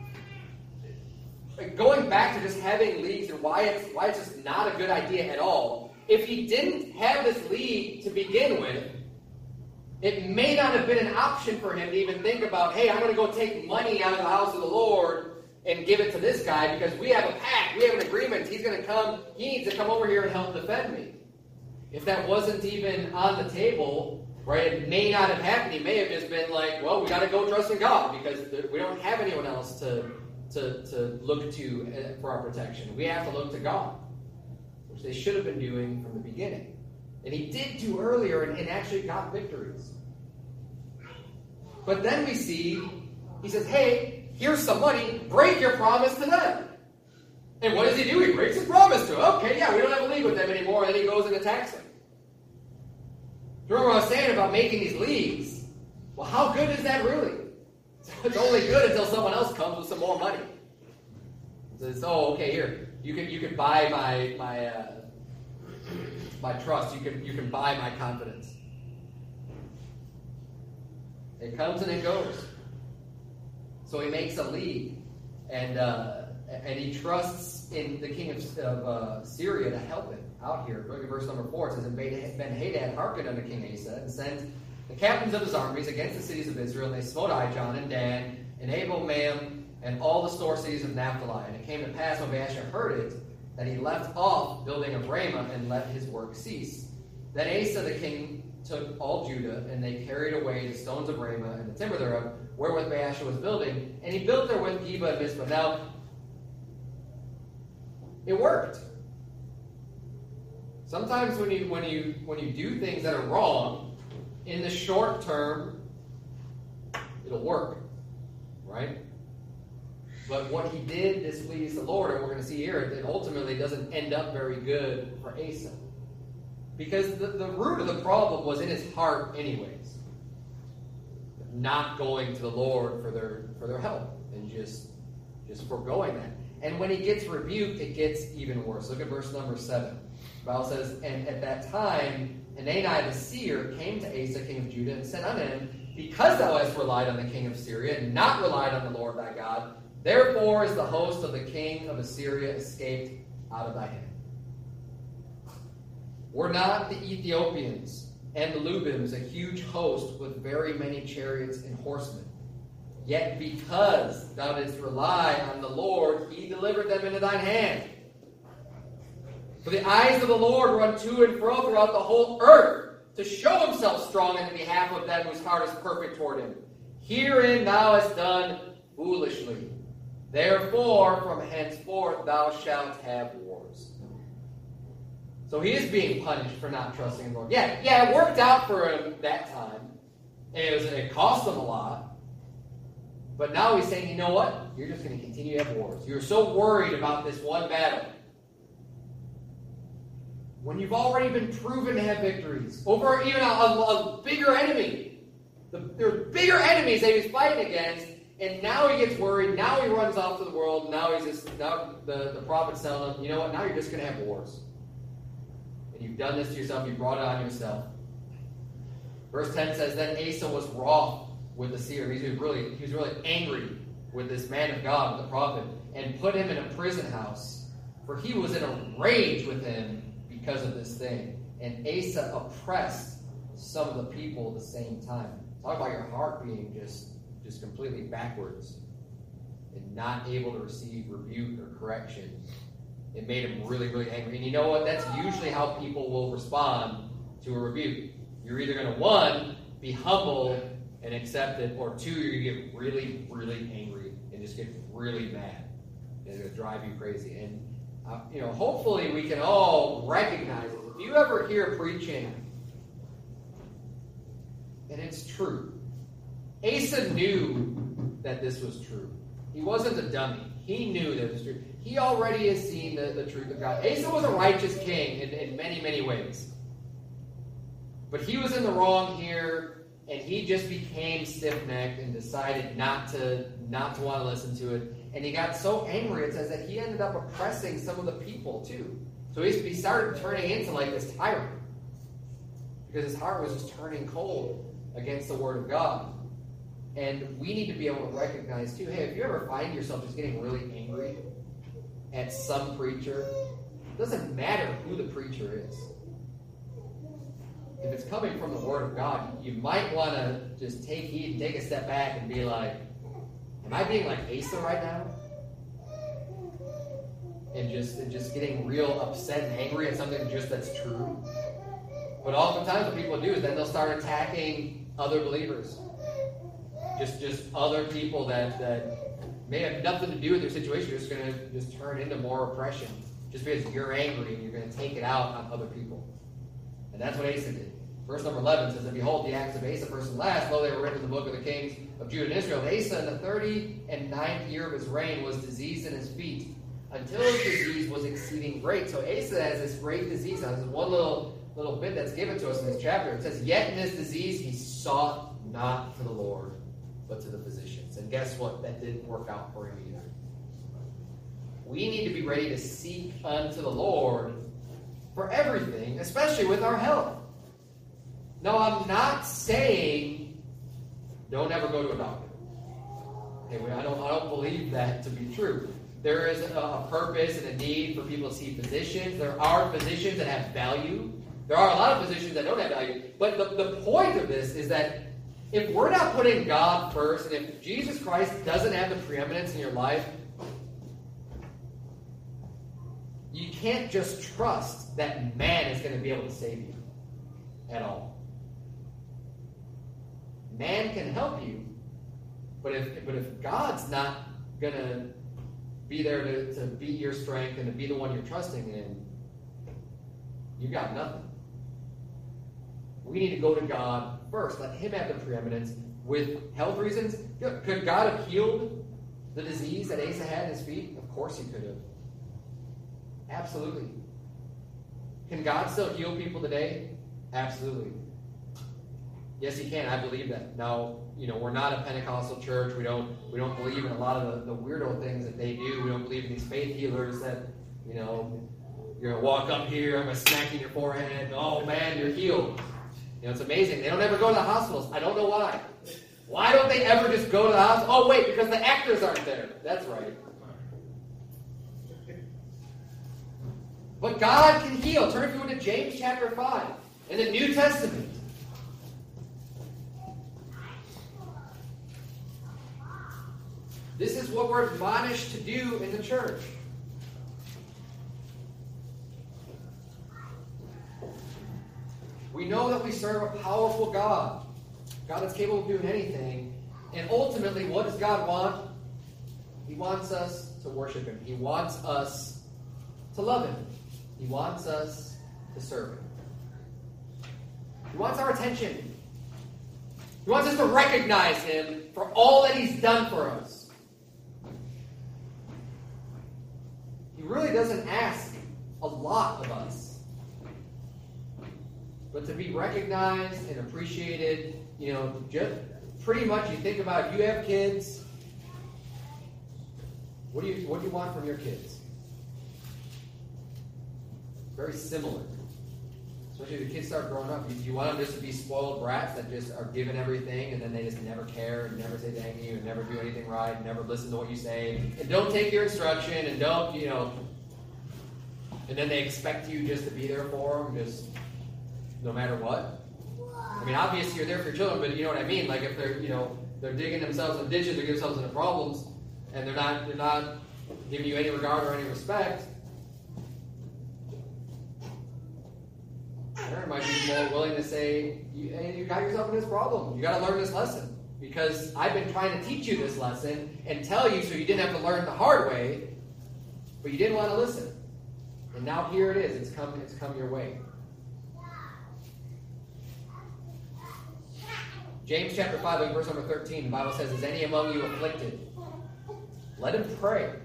going back to just having leagues and why it's, why it's just not a good idea at all, if he didn't have this league to begin with, it may not have been an option for him to even think about, hey, I'm going to go take money out of the house of the Lord and give it to this guy because we have a pact, we have an agreement, he's going to come, he needs to come over here and help defend me. If that wasn't even on the table, right, it may not have happened. He may have just been like, well, we got to go trust in God because we don't have anyone else to, to, to look to for our protection. We have to look to God, which they should have been doing from the beginning. And he did do earlier and, and actually got victories. But then we see, he says, hey, here's some money, break your promise to them. And what does he do? He breaks his promise to them. Okay, yeah, we don't have a league with them anymore, and then he goes and attacks them. Remember what I was saying about making these leagues? Well, how good is that really? It's only good until someone else comes with some more money. It says, oh, okay, here, you can you can buy my my uh, my trust. You can you can buy my confidence. It comes and it goes. So he makes a league, and uh, and he trusts in the king of, of uh, Syria to help him out here. Look at verse number four. It says, and Ben-Hadad hearkened unto King Asa, and sent the captains of his armies against the cities of Israel, and they smote Ijon and Dan, and Abel-Maim, and all the store cities of Naphtali. And it came to pass, when Baasha heard it, that he left off building of Ramah, and let his work cease. Then Asa the king took all Judah, and they carried away the stones of Ramah, and the timber thereof, wherewith Baasha was building, and he built therewith Geba and Mizpah. Now, it worked. Sometimes when you when you when you do things that are wrong, in the short term, it'll work, right? But what he did displeased the Lord, and we're going to see here, it ultimately doesn't end up very good for Asa. Because the, the root of the problem was in his heart anyways. Not going to the Lord for their for their help and just just foregoing that. And when he gets rebuked, it gets even worse. Look at verse number seven. The Bible says, and at that time, Hanani the seer came to Asa, king of Judah, and said unto him, because thou hast relied on the king of Syria, and not relied on the Lord thy God, therefore is the host of the king of Assyria escaped out of thy hand. Were not the Ethiopians and the Lubims a huge host with very many chariots and horsemen? Yet because thou didst rely on the Lord, he delivered them into thine hand. For the eyes of the Lord run to and fro throughout the whole earth, to show himself strong in the behalf of them whose heart is perfect toward him. Herein thou hast done foolishly. Therefore, from henceforth thou shalt have wars. So he is being punished for not trusting the Lord. Yeah, yeah, it worked out for him that time. And it, was, it cost him a lot. But now he's saying, you know what? You're just going to continue to have wars. You're so worried about this one battle. When you've already been proven to have victories over even a, a, a bigger enemy. The, there are bigger enemies that he was fighting against, and now he gets worried. Now he runs off to the world. Now he's just now the, the prophet's telling him, you know what? Now you're just going to have wars. And you've done this to yourself. You brought it on yourself. Verse ten says, then Asa was wroth with the seer. He was really, he was really angry with this man of God, with the prophet, and put him in a prison house, for he was in a rage with him because of this thing. And Asa oppressed some of the people at the same time. Talk about your heart being just, just completely backwards and not able to receive rebuke or correction. It made him really, really angry. And you know what? That's usually how people will respond to a rebuke. You're either going to, one, be humble and accept it, or two, you're going to get really, really angry and just get really mad. And it's going to drive you crazy. And Uh, you know, hopefully we can all recognize it. If you ever hear preaching, and it's true, Asa knew that this was true. He wasn't a dummy. He knew that it was true. He already has seen the, the truth of God. Asa was a righteous king in, in many, many ways. But he was in the wrong here, and he just became stiff-necked and decided not to, not to want to listen to it. And he got so angry, it says that he ended up oppressing some of the people, too. So he, he started turning into like this tyrant. Because his heart was just turning cold against the Word of God. And we need to be able to recognize too, hey, if you ever find yourself just getting really angry at some preacher, it doesn't matter who the preacher is. If it's coming from the Word of God, you might want to just take heed and take a step back and be like, am I being like Asa right now? And just, and just getting real upset and angry at something just that's true. But oftentimes what people do is then they'll start attacking other believers. Just just other people that, that may have nothing to do with their situation. You're just going to just turn into more oppression. Just because you're angry and you're going to take it out on other people. And that's what Asa did. Verse number eleven says, and behold, the acts of Asa first and last, lo, they were written in the book of the kings of Judah and Israel. And Asa, in the thirty and ninth year of his reign, was diseased in his feet, until his disease was exceeding great. So Asa has this great disease. Now, there's one little, little bit that's given to us in this chapter. It says, yet in this disease he sought not to the Lord, but to the physicians. And guess what? That didn't work out for him either. We need to be ready to seek unto the Lord for everything, especially with our health. No, I'm not saying don't ever go to a doctor. Okay, I don't, I don't believe that to be true. There is a, a purpose and a need for people to see physicians. There are physicians that have value. There are a lot of physicians that don't have value. But the, the point of this is that if we're not putting God first, and if Jesus Christ doesn't have the preeminence in your life, you can't just trust that man is going to be able to save you at all. Man can help you, but if but if God's not going to be there to, to be your strength and to be the one you're trusting in, you got nothing. We need to go to God first. Let him have the preeminence. With health reasons, could God have healed the disease that Asa had in his feet? Of course he could have. Absolutely. Can God still heal people today? Absolutely. Yes, he can. I believe that. Now, you know, we're not a Pentecostal church. We don't we don't believe in a lot of the, the weirdo things that they do. We don't believe in these faith healers that, you know, you're going to walk up here, I'm going to smack you in your forehead, and oh man, you're healed. You know, it's amazing. They don't ever go to the hospitals. I don't know why. Why don't they ever just go to the hospital? Oh, wait, because the actors aren't there. That's right. But God can heal. Turn if you would to James chapter five in the New Testament. This is what we're admonished to do in the church. We know that we serve a powerful God. God that's capable of doing anything. And ultimately, what does God want? He wants us to worship him. He wants us to love him. He wants us to serve him. He wants our attention. He wants us to recognize him for all that he's done for us. He really doesn't ask a lot of us. But to be recognized and appreciated, you know, just pretty much you think about if you have kids, what do you what do you want from your kids? Very similar. Especially if the kids start growing up. You, you want them just to be spoiled brats that just are given everything and then they just never care and never say thank you and never do anything right and never listen to what you say and don't take your instruction and don't, you know, and then they expect you just to be there for them, just no matter what. I mean, obviously you're there for your children, but you know what I mean? Like if they're, you know, they're digging themselves in ditches or getting themselves into problems and they're not, they're not giving you any regard or any respect, parent might be more willing to say, hey, you got yourself in this problem. You got to learn this lesson. Because I've been trying to teach you this lesson and tell you so you didn't have to learn the hard way, but you didn't want to listen. And now here it is. It's come, it's come your way. James chapter five, verse number thirteen, the Bible says, is any among you afflicted? Let him pray.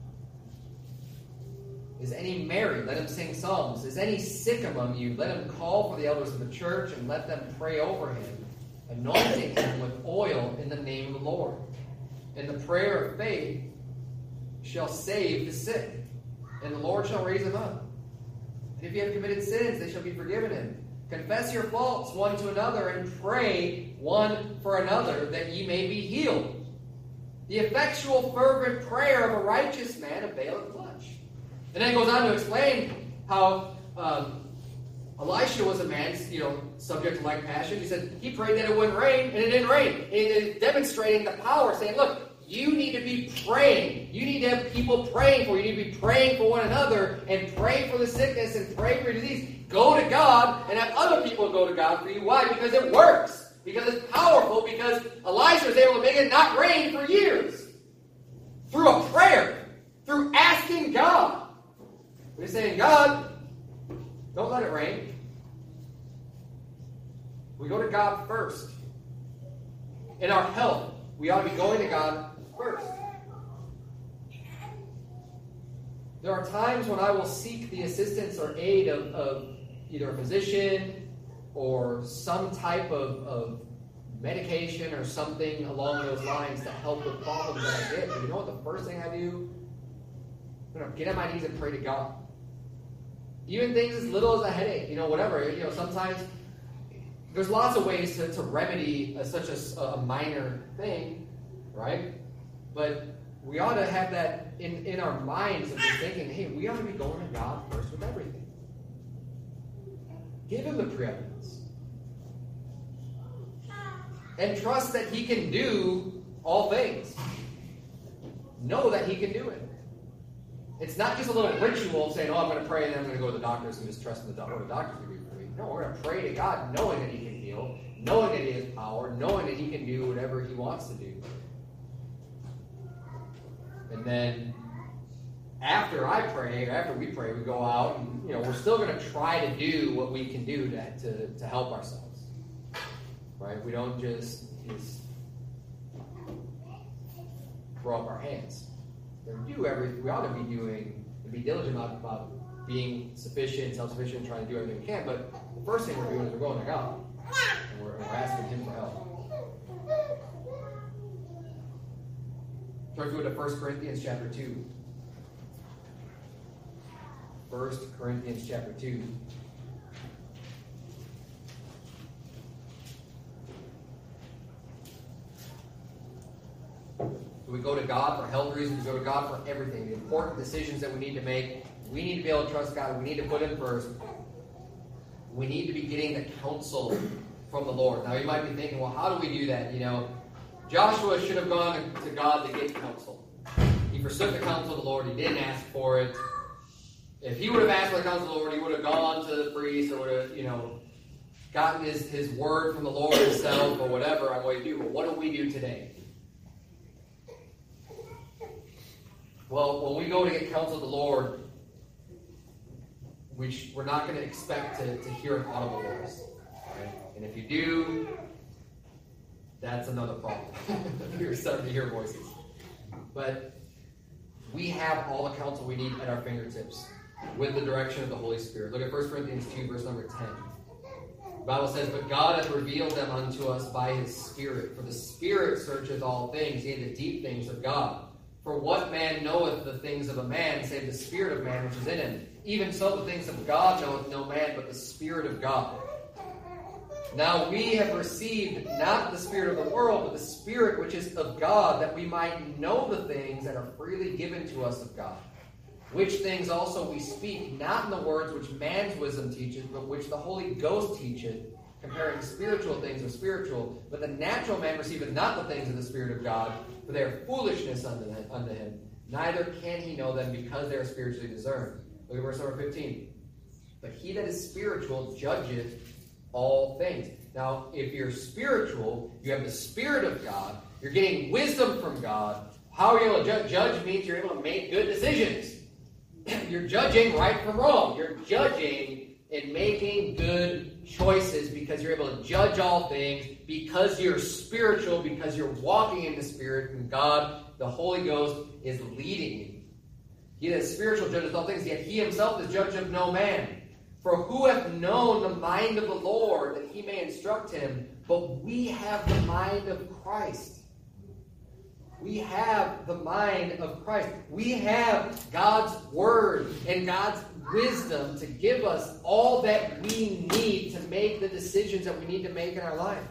Is any merry? Let him sing psalms. Is any sick among you? Let him call for the elders of the church and let them pray over him, anointing him with oil in the name of the Lord. And the prayer of faith shall save the sick, and the Lord shall raise him up. And if you have committed sins, they shall be forgiven him. Confess your faults one to another, and pray one for another, that ye may be healed. The effectual, fervent prayer of a righteous man availeth much. And then it goes on to explain how um, Elisha was a man, you know, subject to like passion. He said he prayed that it wouldn't rain, and it didn't rain. And it is demonstrating the power, saying, look, you need to be praying. You need to have people praying for you. You need to be praying for one another and pray for the sickness and pray for your disease. Go to God and have other people go to God for you. Why? Because it works. Because it's powerful. Because Elisha was able to make it not rain for years. Through a prayer. Through asking God. We're saying, God, don't let it rain. We go to God first. In our health, we ought to be going to God first. There are times when I will seek the assistance or aid of, of either a physician or some type of, of medication or something along those lines to help with problems that I get. But you know what the first thing I do? I'm going to get on my knees and pray to God. Even things as little as a headache, you know, whatever. You know, sometimes there's lots of ways to, to remedy a, such a, a minor thing, right? But we ought to have that in, in our minds of just thinking, hey, we ought to be going to God first with everything. Give him the preeminence. And trust that he can do all things. Know that he can do it. It's not just a little ritual of saying, oh, I'm going to pray and then I'm going to go to the doctors and just trust in the doctor, what the doctor's going to do for me. No, we're going to pray to God knowing that he can heal, knowing that he has power, knowing that he can do whatever he wants to do. And then after I pray, or after we pray, we go out and, you know, we're still going to try to do what we can do to, to, to help ourselves. Right? We don't just, just throw up our hands. We do everything. We ought to be doing, and be diligent about, about being sufficient, self-sufficient, trying to do everything we can. But the first thing we're doing is we're going to God. And we're, and we're asking him for help. Turn to First Corinthians chapter two. First Corinthians chapter two. We go to God for health reasons. We go to God for everything. The important decisions that we need to make. We need to be able to trust God. We need to put him first. We need to be getting the counsel from the Lord. Now you might be thinking, well, how do we do that? You know, Joshua should have gone to God to get counsel. He forsook the counsel of the Lord. He didn't ask for it. If he would have asked for the counsel of the Lord, he would have gone to the priest or would have, you know, gotten his, his word from the Lord himself or whatever on what to do. But what do we do today? Well, when we go to get counsel of the Lord, we sh- we're not going to expect to, to hear an audible voice. Right? And if you do, that's another problem. You're starting to hear voices. But we have all the counsel we need at our fingertips with the direction of the Holy Spirit. Look at First Corinthians two, verse number ten. The Bible says, but God hath revealed them unto us by his Spirit. For the Spirit searcheth all things, yea, the deep things of God. For what man knoweth the things of a man, save the spirit of man which is in him? Even so the things of God knoweth no man, but the Spirit of God. Now we have received not the spirit of the world, but the Spirit which is of God, that we might know the things that are freely given to us of God. Which things also we speak, not in the words which man's wisdom teacheth, but which the Holy Ghost teacheth, comparing spiritual things with spiritual. But the natural man receiveth not the things of the Spirit of God, for they are foolishness unto him. Neither can he know them, because they are spiritually discerned. Look at verse number fifteen. But he that is spiritual judgeth all things. Now, if you're spiritual, you have the Spirit of God, you're getting wisdom from God. How are you able to judge? Judge means you're able to make good decisions. You're judging right from wrong. You're judging and making good choices because you're able to judge all things, because you're spiritual, because you're walking in the Spirit, and God, the Holy Ghost, is leading you. He that is spiritual judges all things, yet he himself is judge of no man. For who hath known the mind of the Lord, that he may instruct him? But we have the mind of Christ. We have the mind of Christ. We have God's word and God's wisdom to give us all that we need to make the decisions that we need to make in our life.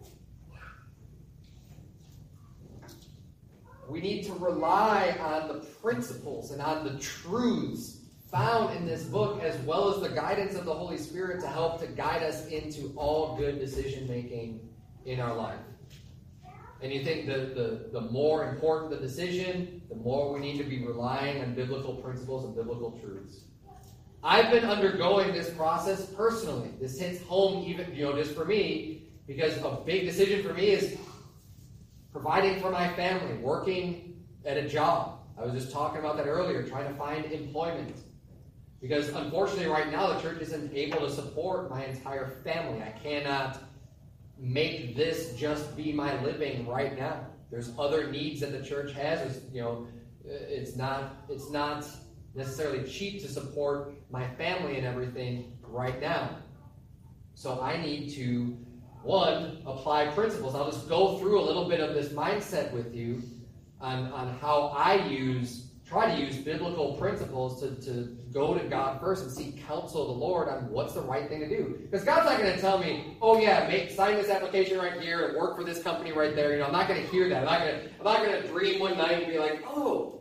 We need to rely on the principles and on the truths found in this book, as well as the guidance of the Holy Spirit to help to guide us into all good decision making in our life. And you think the, the, the more important the decision, the more we need to be relying on biblical principles and biblical truths. I've been undergoing this process personally. This hits home even, you know, just for me, because a big decision for me is providing for my family, working at a job. I was just talking about that earlier, trying to find employment. Because unfortunately right now the church isn't able to support my entire family. I cannot make this just be my living right now. There's other needs that the church has. It's, you know, it's not it's not necessarily cheap to support my family and everything right now. So I need to, one, apply principles. I'll just go through a little bit of this mindset with you on, on how I use, try to use biblical principles to, to go to God first and seek counsel of the Lord on what's the right thing to do. Because God's not going to tell me, oh yeah, make sign this application right here and work for this company right there. You know, I'm not going to hear that. I'm not going to, I'm not going to dream one night and be like, oh,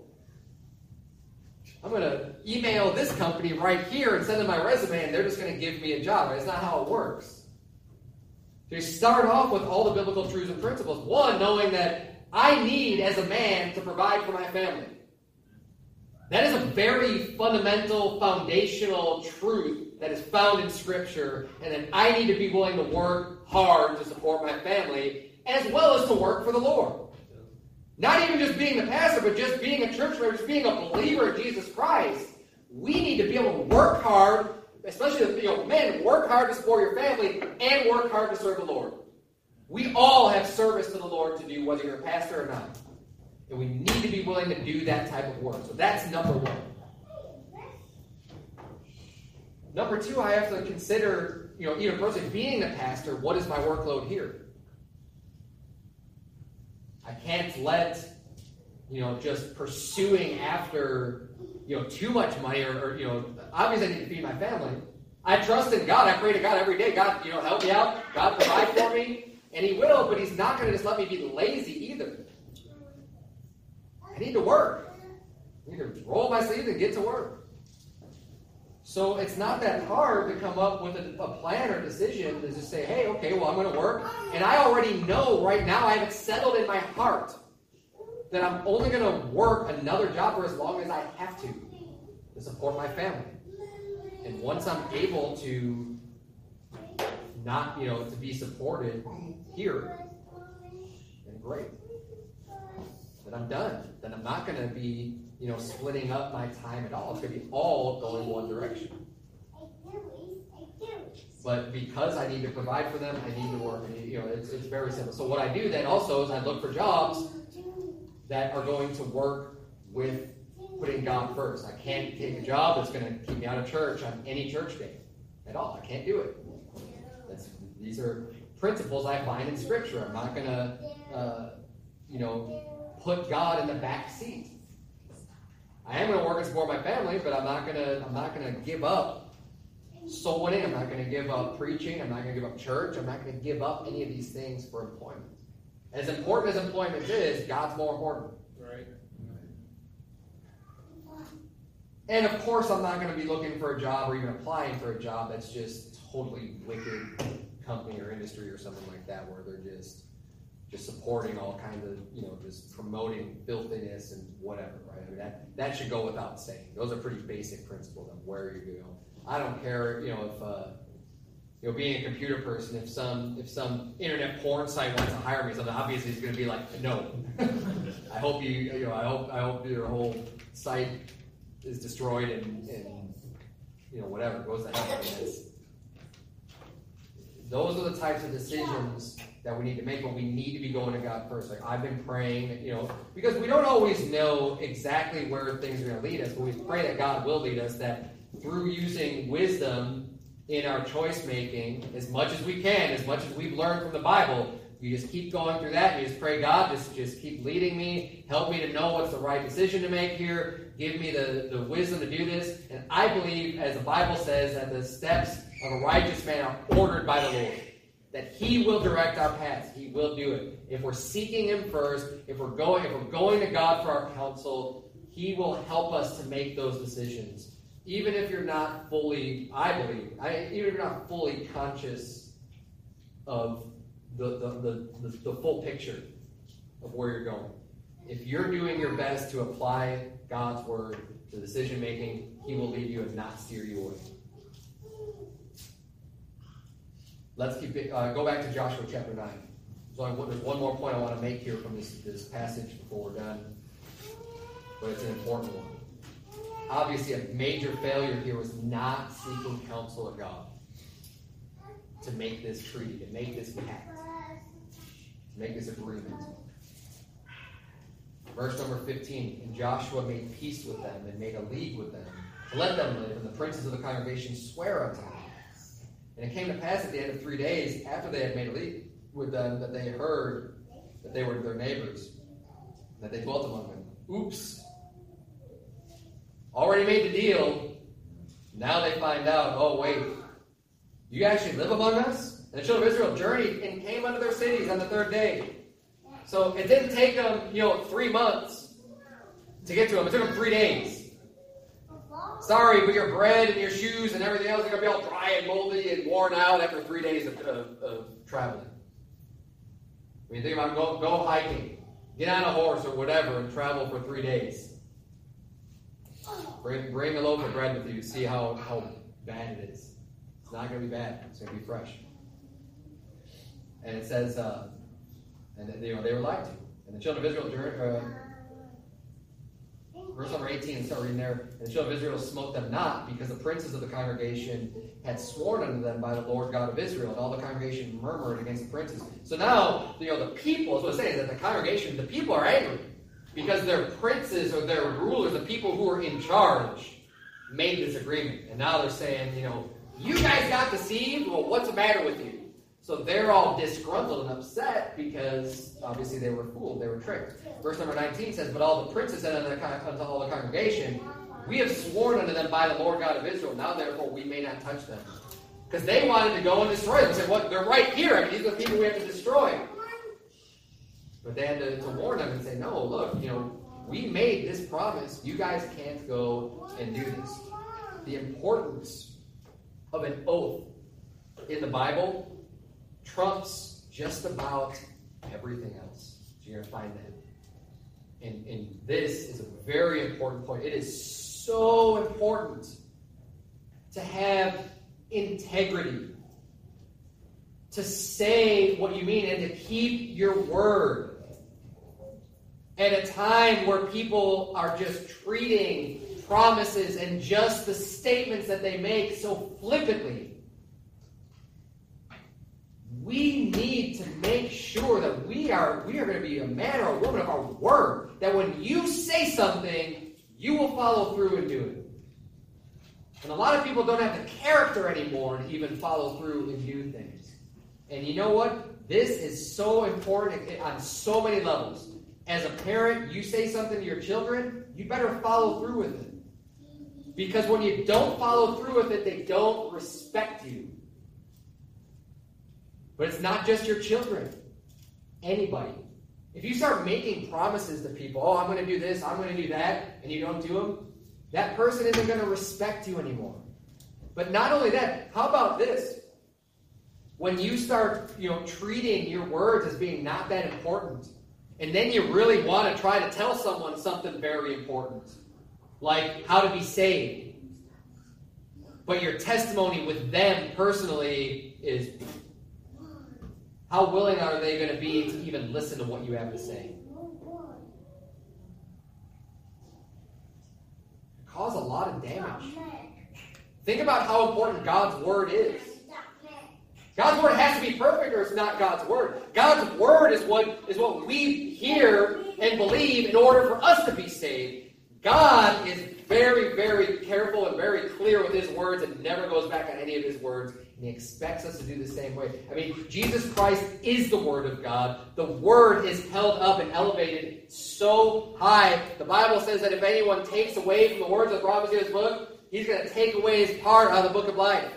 I'm going to email this company right here and send them my resume and they're just going to give me a job. That's not how it works. So you start off with all the biblical truths and principles. One, knowing that I need, as a man, to provide for my family. That is a very fundamental, foundational truth that is found in Scripture, and that I need to be willing to work hard to support my family, as well as to work for the Lord. Not even just being the pastor, but just being a church member, just being a believer in Jesus Christ. We need to be able to work hard, especially the, you know, men, work hard to support your family and work hard to serve the Lord. We all have service to the Lord to do, whether you're a pastor or not. And we need to be willing to do that type of work. So that's number one. Number two, I have to consider, you know, even personally, being a pastor, what is my workload here? I can't let, you know, just pursuing after, you know, too much money or, or, you know, obviously I need to feed my family. I trust in God. I pray to God every day. God, you know, help me out. God provide for me. And He will, but He's not going to just let me be lazy either. I need to work. I need to roll my sleeves and get to work. So it's not that hard to come up with a, a plan or decision to just say, hey, okay, well, I'm going to work. And I already know right now, I have it settled in my heart that I'm only going to work another job for as long as I have to to support my family. And once I'm able to not, you know, to be supported here, then great. Then I'm done. Then I'm not going to be, you know, splitting up my time at all. It's going to be all going one direction. But because I need to provide for them, I need to work. And, you know, it's, it's very simple. So what I do then also is I look for jobs that are going to work with putting God first. I can't take a job that's going to keep me out of church on any church day at all. I can't do it. That's, these are principles I find in Scripture. I'm not going to, uh, you know, put God in the back seat. I am going to work and support my family, but I'm not going to. I'm not going to give up soul winning. I'm not going to give up preaching. I'm not going to give up church. I'm not going to give up any of these things for employment. As important as employment is, God's more important. Right. And of course, I'm not going to be looking for a job or even applying for a job that's just totally wicked company or industry or something like that, where they're just just supporting all kinds of, you know, just promoting filthiness and whatever, right? I mean, that, that should go without saying. Those are pretty basic principles on where you go. I don't care, you know, if, uh, you know, being a computer person, if some if some internet porn site wants to hire me, something obviously it's going to be like, no. I hope you, you know, I hope I hope your whole site is destroyed and, and you know, whatever goes to hell. I mean, that's, those are the types of decisions that we need to make, but we need to be going to God first. Like I've been praying, you know, because we don't always know exactly where things are going to lead us, but we pray that God will lead us, that through using wisdom in our choice making, as much as we can, as much as we've learned from the Bible, You just keep going through that. You just pray, God, just, just keep leading me. Help me to know what's the right decision to make here. Give me the, the wisdom to do this. And I believe, as the Bible says, that the steps of a righteous man are ordered by the Lord. That He will direct our paths. He will do it. If we're seeking Him first, if we're going, if we're going to God for our counsel, He will help us to make those decisions. Even if you're not fully, I believe, I, even if you're not fully conscious of the, the, the, the, the full picture of where you're going. If you're doing your best to apply God's word to decision making, He will lead you and not steer you away. Let's keep it, uh, go back to Joshua chapter nine. So I, there's one more point I want to make here from this, this passage before we're done. But it's an important one. Obviously, a major failure here was not seeking counsel of God to make this treaty, to make this pact, to make this agreement. Verse number fifteen, and Joshua made peace with them and made a league with them to let them live, and the princes of the congregation swear unto them. And it came to pass at the end of three days, after they had made a league with them, that they heard that they were their neighbors, that they dwelt among them. Oops. Already made the deal. Now they find out, oh, wait, you actually live among us? And the children of Israel journeyed and came unto their cities on the third day. So it didn't take them, you know, three months to get to them. It took them three days. Sorry, but your bread and your shoes and everything else are going to be all dry and moldy and worn out after three days of, of, of traveling. I mean, think about go, go hiking, get on a horse or whatever and travel for three days. Bring, bring a loaf of bread with you to see how, how bad it is. It's not going to be bad. It's going to be fresh. And it says, uh, and you know, they were lied to. And the children of Israel, uh, verse number eighteen, and start reading there. And the children of Israel smote them not, because the princes of the congregation had sworn unto them by the Lord God of Israel, and all the congregation murmured against the princes. So now, you know, the people, is what it's saying, that the congregation, the people are angry. Because their princes or their rulers, the people who are in charge, made this agreement. And now they're saying, you know, you guys got deceived? Well, what's the matter with you? So they're all disgruntled and upset because obviously they were fooled, they were tricked. Verse number nineteen says, but all the princes said unto, the, unto all the congregation, we have sworn unto them by the Lord God of Israel, now therefore we may not touch them. Because they wanted to go and destroy them. They said, what? They're right here. I mean, these are the people we have to destroy. But they had to, to warn them and say, no, look, you know, we made this promise. You guys can't go and do this. The importance of an oath in the Bible trumps just about everything else. So you're going to find that. And, and this is a very important point. It is so important to have integrity, to say what you mean, and to keep your word. At a time where people are just treating promises and just the statements that they make so flippantly, we need to make sure that we are we are going to be a man or a woman of our word. That when you say something, you will follow through and do it. And a lot of people don't have the character anymore to even follow through and do things. And you know what? This is so important on so many levels. As a parent, you say something to your children, you better follow through with it. Because when you don't follow through with it, they don't respect you. But it's not just your children. Anybody. If you start making promises to people, oh, I'm going to do this, I'm going to do that, and you don't do them, that person isn't going to respect you anymore. But not only that, how about this? When you start, you know, treating your words as being not that important, and then you really want to try to tell someone something very important, like how to be saved, but your testimony with them personally is, how willing are they going to be to even listen to what you have to say? It causes a lot of damage. Think about how important God's word is. God's word has to be perfect or it's not God's word. God's word is what is what we hear and believe in order for us to be saved. God is very, very careful and very clear with his words and never goes back on any of his words. And he expects us to do the same way. I mean, Jesus Christ is the Word of God. The Word is held up and elevated so high. The Bible says that if anyone takes away from the words of the prophecy of this book, he's going to take away his part out of the book of life.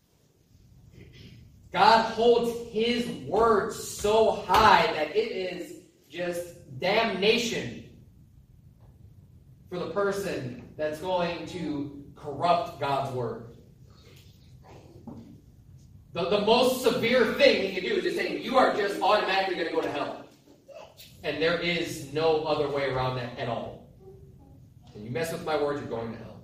God holds His Word so high that it is just damnation for the person that's going to corrupt God's Word. The, the most severe thing he can do is just say, you are just automatically going to go to hell. And there is no other way around that at all. And you mess with my words, you're going to hell.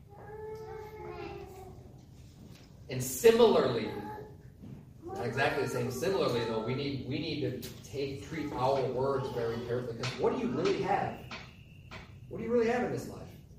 And similarly, not exactly the same, similarly though, we need we need to take treat our words very carefully. Because what do you really have? What do you really have in this life?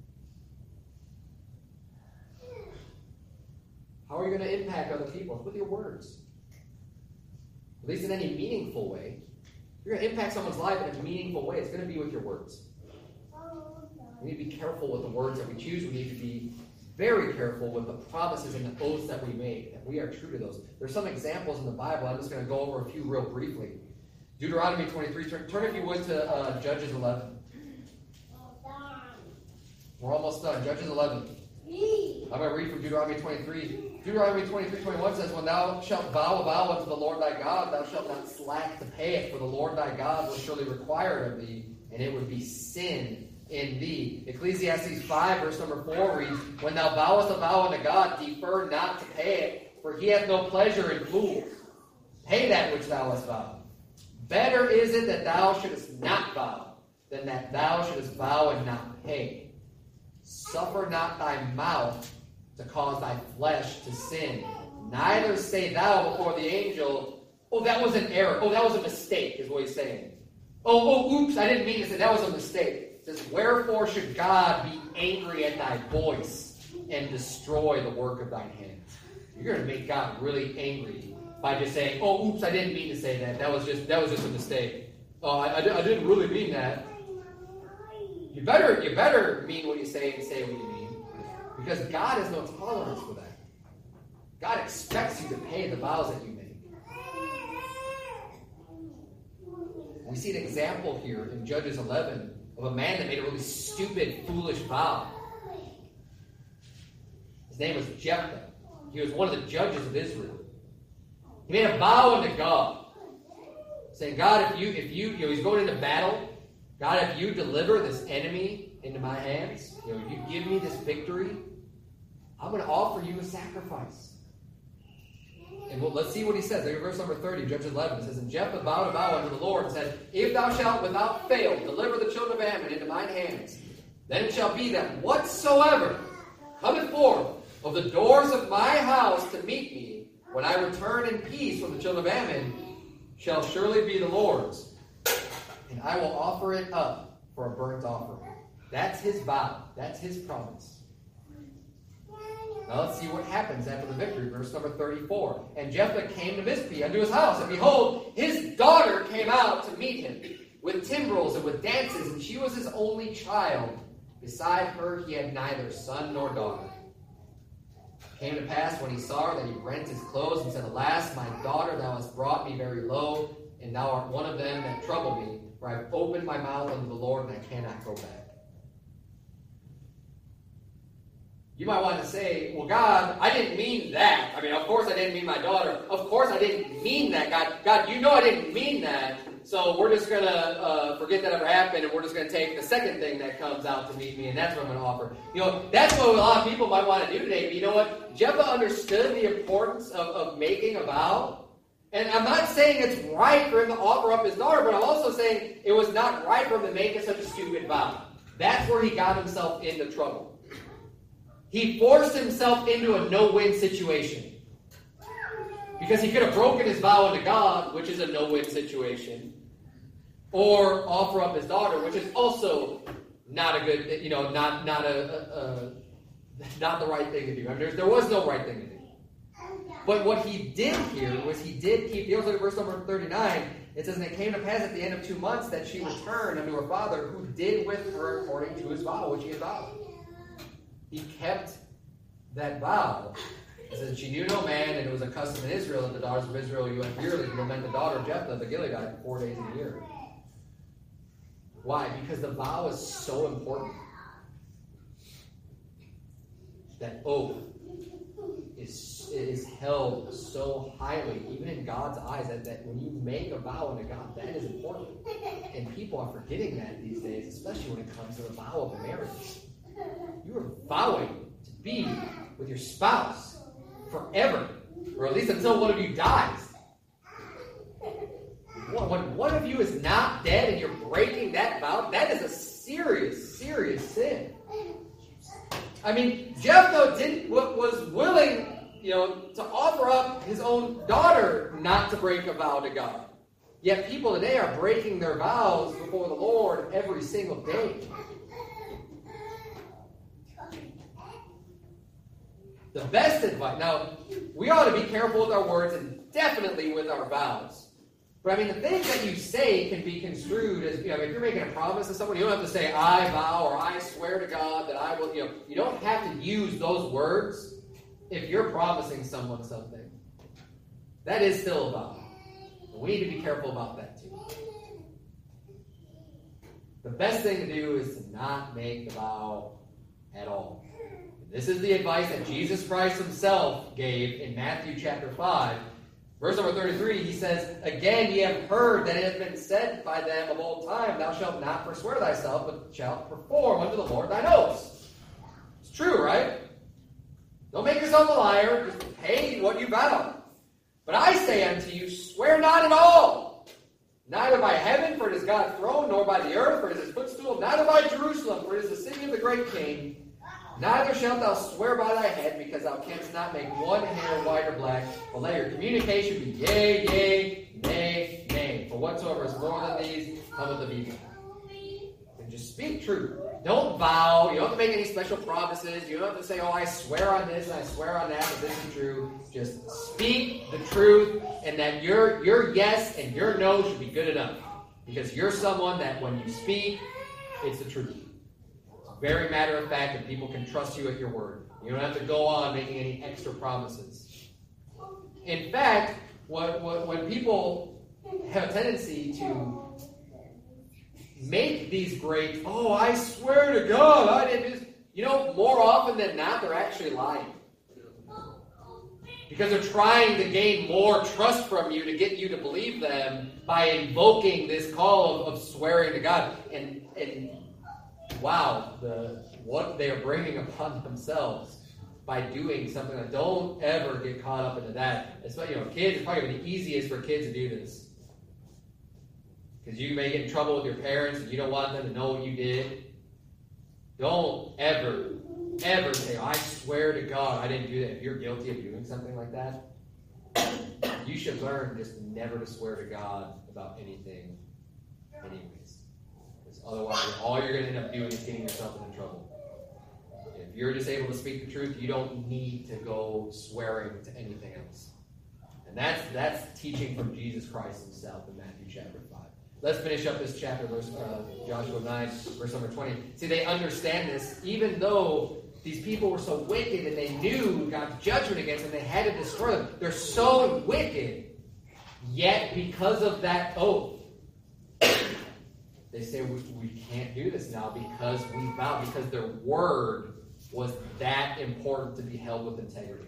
How are you going to impact other people? With your words. At least in any meaningful way. If you're going to impact someone's life in a meaningful way, it's going to be with your words. We need to be careful with the words that we choose. We need to be very careful with the promises and the oaths that we make, that we are true to those. There's some examples in the Bible. I'm just going to go over a few real briefly. Deuteronomy twenty-three. Turn, turn if you would, to uh, Judges eleven. We're almost done. Judges eleven. I'm going to read from Deuteronomy twenty-three. Deuteronomy twenty-three twenty-one says, when thou shalt vow a vow unto the Lord thy God, thou shalt not slack to pay it, for the Lord thy God will surely require it of thee, and it would be sin in thee. Ecclesiastes five, verse number four reads, when thou vowest a vow unto God, defer not to pay it, for he hath no pleasure in fools. Pay that which thou hast vowed. Better is it that thou shouldest not vow, than that thou shouldest vow and not pay. Suffer not thy mouth to cause thy flesh to sin. Neither say thou before the angel, oh, that was an error. Oh, that was a mistake, is what he's saying. Oh, oh, oops, I didn't mean to say that was a mistake. It says, wherefore should God be angry at thy voice and destroy the work of thine hands? You're going to make God really angry by just saying, oh, oops, I didn't mean to say that. That was just that was just a mistake. Oh, I, I, I didn't really mean that. You better, you better mean what you say and say what you mean. Because God has no tolerance for that. God expects you to pay the vows that you make. We see an example here in Judges eleven of a man that made a really stupid, foolish vow. His name was Jephthah. He was one of the judges of Israel. He made a vow unto God, saying, God, if you, if you, you know, he's going into battle. God, if you deliver this enemy into my hands, you know, you give me this victory, I'm going to offer you a sacrifice. And well, let's see what he says. Look at verse number thirty, Judges eleven. It says, and Jephthah vowed a vow unto the Lord and said, if thou shalt without fail deliver the children of Ammon into mine hands, then it shall be that whatsoever cometh forth of the doors of my house to meet me, when I return in peace from the children of Ammon, shall surely be the Lord's. And I will offer it up for a burnt offering. That's his vow. That's his promise. Now let's see what happens after the victory. Verse number thirty-four. And Jephthah came to Mizpeh unto his house, and behold, his daughter came out to meet him, with timbrels and with dances, and she was his only child. Beside her he had neither son nor daughter. It came to pass when he saw her that he rent his clothes and said, alas, my daughter, thou hast brought me very low, and thou art one of them that trouble me, for I have opened my mouth unto the Lord, and I cannot go back. You might want to say, well, God, I didn't mean that. I mean, of course I didn't mean my daughter. Of course I didn't mean that, God. God, you know I didn't mean that. So we're just going to uh, forget that ever happened, and we're just going to take the second thing that comes out to meet me, and that's what I'm going to offer. You know, that's what a lot of people might want to do today. But you know what? Jephthah understood the importance of, of making a vow. And I'm not saying it's right for him to offer up his daughter, but I'm also saying it was not right for him to make such a stupid vow. That's where he got himself into trouble. He forced himself into a no-win situation. Because he could have broken his vow unto God, which is a no-win situation, or offer up his daughter, which is also not a good, you know, not not a, a, a not the right thing to do. I mean, there, there was no right thing to do. But what he did here was he did keep. You look at verse number thirty-nine. It says, and it came to pass at the end of two months that she returned unto her father, who did with her according to his vow, which he had vowed. He kept that vow It says, she knew no man, and it was a custom in Israel that the daughters of Israel went yearly to lament the daughter of Jephthah the Gileadite four days a year. Why? Because the vow is so important. That oath is, is held so highly, even in God's eyes, that, that when you make a vow unto God, that is important. And people are forgetting that these days, especially when it comes to the vow of marriage. You are vowing to be with your spouse forever, or at least until one of you dies. When one of you is not dead and you're breaking that vow, that is a serious, serious sin. I mean, Jephthah didn't was willing, you know, to offer up his own daughter not to break a vow to God. Yet people today are breaking their vows before the Lord every single day. The best advice. Now, we ought to be careful with our words and definitely with our vows. But I mean, the things that you say can be construed as, you know, if you're making a promise to someone, you don't have to say, I vow or I swear to God that I will, you know, you don't have to use those words if you're promising someone something. That is still a vow. We need to be careful about that too. The best thing to do is to not make the vow at all. This is the advice that Jesus Christ himself gave in Matthew chapter five. Verse number thirty-three, he says, again ye have heard that it has been said by them of old time, thou shalt not forswear thyself, but shalt perform unto the Lord thine oaths. It's true, right? Don't make yourself a liar. Just pay what you vow. But I say unto you, swear not at all. Neither by heaven, for it is God's throne, nor by the earth, for it is his footstool, neither by Jerusalem, for it is the city of the great king. Neither shalt thou swear by thy head, because thou canst not make one hair white or black, but let your communication be yea, yea, nay, nay. For whatsoever is more than these cometh of evil. And just speak truth. Don't vow. You don't have to make any special promises. You don't have to say, oh, I swear on this and I swear on that, but this is true. Just speak the truth, and that your, your yes and your no should be good enough. Because you're someone that when you speak, it's the truth. Very matter of fact that people can trust you at your word. You don't have to go on making any extra promises. In fact, what, what, when people have a tendency to make these great, oh, I swear to God, I didn't do this. You know, more often than not, they're actually lying. Because they're trying to gain more trust from you to get you to believe them by invoking this call of, of swearing to God. And, and wow, the what they are bringing upon themselves by doing something. Like, don't ever get caught up into that. Especially, you know, kids, it's probably the easiest for kids to do this. Because you may get in trouble with your parents and you don't want them to know what you did. Don't ever, ever say, I swear to God I didn't do that. If you're guilty of doing something like that, you should learn just never to swear to God about anything anyways. Because otherwise, all you're going to end up doing is getting yourself into trouble. If you're just able to speak the truth, you don't need to go swearing to anything else. And that's that's teaching from Jesus Christ himself in Matthew chapter five. Let's finish up this chapter, verse uh, Joshua nine, verse number twenty. See, they understand this, even though these people were so wicked and they knew God's judgment against them, they had to destroy them. They're so wicked, yet because of that oath, they say, we, we can't do this now because we vow, because their word was that important to be held with integrity.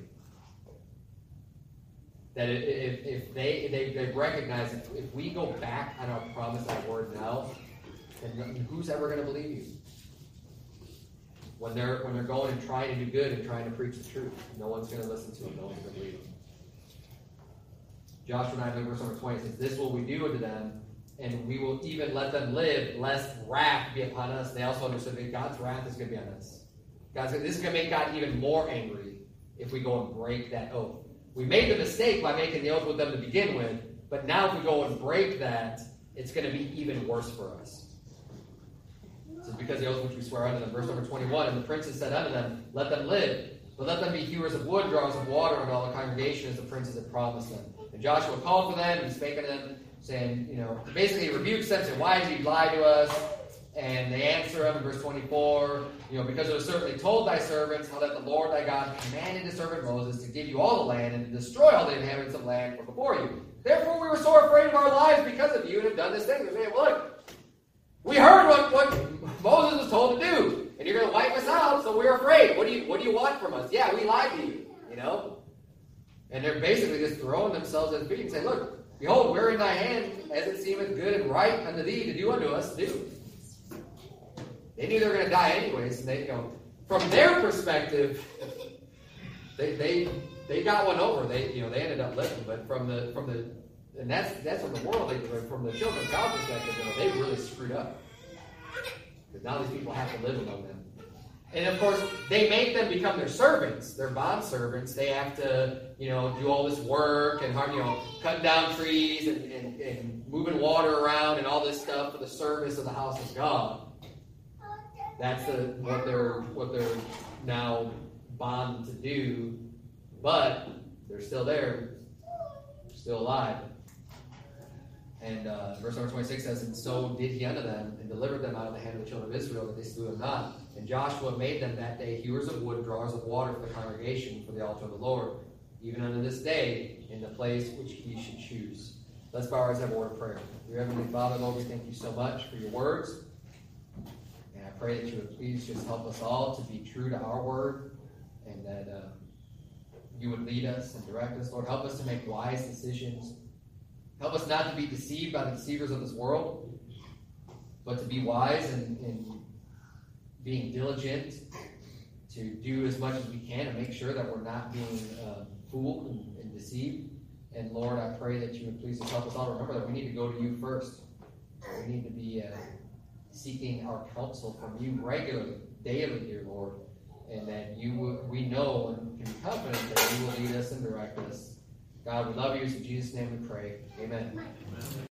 That if, if they, they, they recognize if, if we go back on our promise, our word now, then who's ever going to believe you? When they're when they're going and trying to do good and trying to preach the truth, no one's going to listen to them. No one's going to believe them. Joshua nine, verse number twenty says, "This will we do unto them, and we will even let them live, lest wrath be upon us." They also understood that God's wrath is going to be on us. God's this is going to make God even more angry if we go and break that oath. We made the mistake by making the oath with them to begin with, but now if we go and break that, it's going to be even worse for us. This is because the oath which we swear unto them. Verse number twenty-one, "And the princes said unto them, Let them live, but let them be hewers of wood, drawers of water, and all the congregation as the princes had promised them. And Joshua called for them and spake unto them, saying," you know, basically rebukes them, saying, "Why did you lie to us? And they answer him in verse twenty-four, you know, because it was certainly told thy servants how that the Lord thy God commanded his servant Moses to give you all the land and to destroy all the inhabitants of the land from before you. Therefore we were sore afraid of our lives because of you and have done this thing. They're saying, look, we heard what, what Moses was told to do, and you're going to wipe us out, so we're afraid. What do you what do you want from us? Yeah, we lied to you, you know? And they're basically just throwing themselves at his feet and saying, look, behold, we're in thy hand, as it seemeth good and right unto thee to do unto us, do. They knew they were going to die anyways, and they, you know, from their perspective, they they they got one over. They you know they ended up living, but from the from the and that's that's from the world, from the children of God's perspective, you know, they really screwed up because now these people have to live among them. And of course, they make them become their servants, their bond servants. They have to, you know, do all this work and, you know, cutting down trees and, and, and moving water around and all this stuff for the service of the house of God. That's the, what they're what they're now bonded to do, but they're still there, they're still alive. And uh, verse number twenty-six says, and so did he unto them, and delivered them out of the hand of the children of Israel, that they slew him not. And Joshua made them that day hewers of wood, drawers of water for the congregation, for the altar of the Lord, even unto this day, in the place which he should choose. Let's bow our heads and have a word of prayer. Dear Heavenly Father, Lord, we thank you so much for your words. And I pray that you would please just help us all to be true to our word, and that uh, you would lead us and direct us. Lord, help us to make wise decisions. Help us not to be deceived by the deceivers of this world, but to be wise and, and being diligent to do as much as we can and make sure that we're not being uh, fooled and, and deceived. And Lord, I pray that you would please just help us all remember that we need to go to you first. We need to be uh, seeking our counsel from you regularly, daily, dear Lord, and that you would, we know and can be confident that you will lead us and direct us. God, we love you. In Jesus' name we pray. Amen. Amen.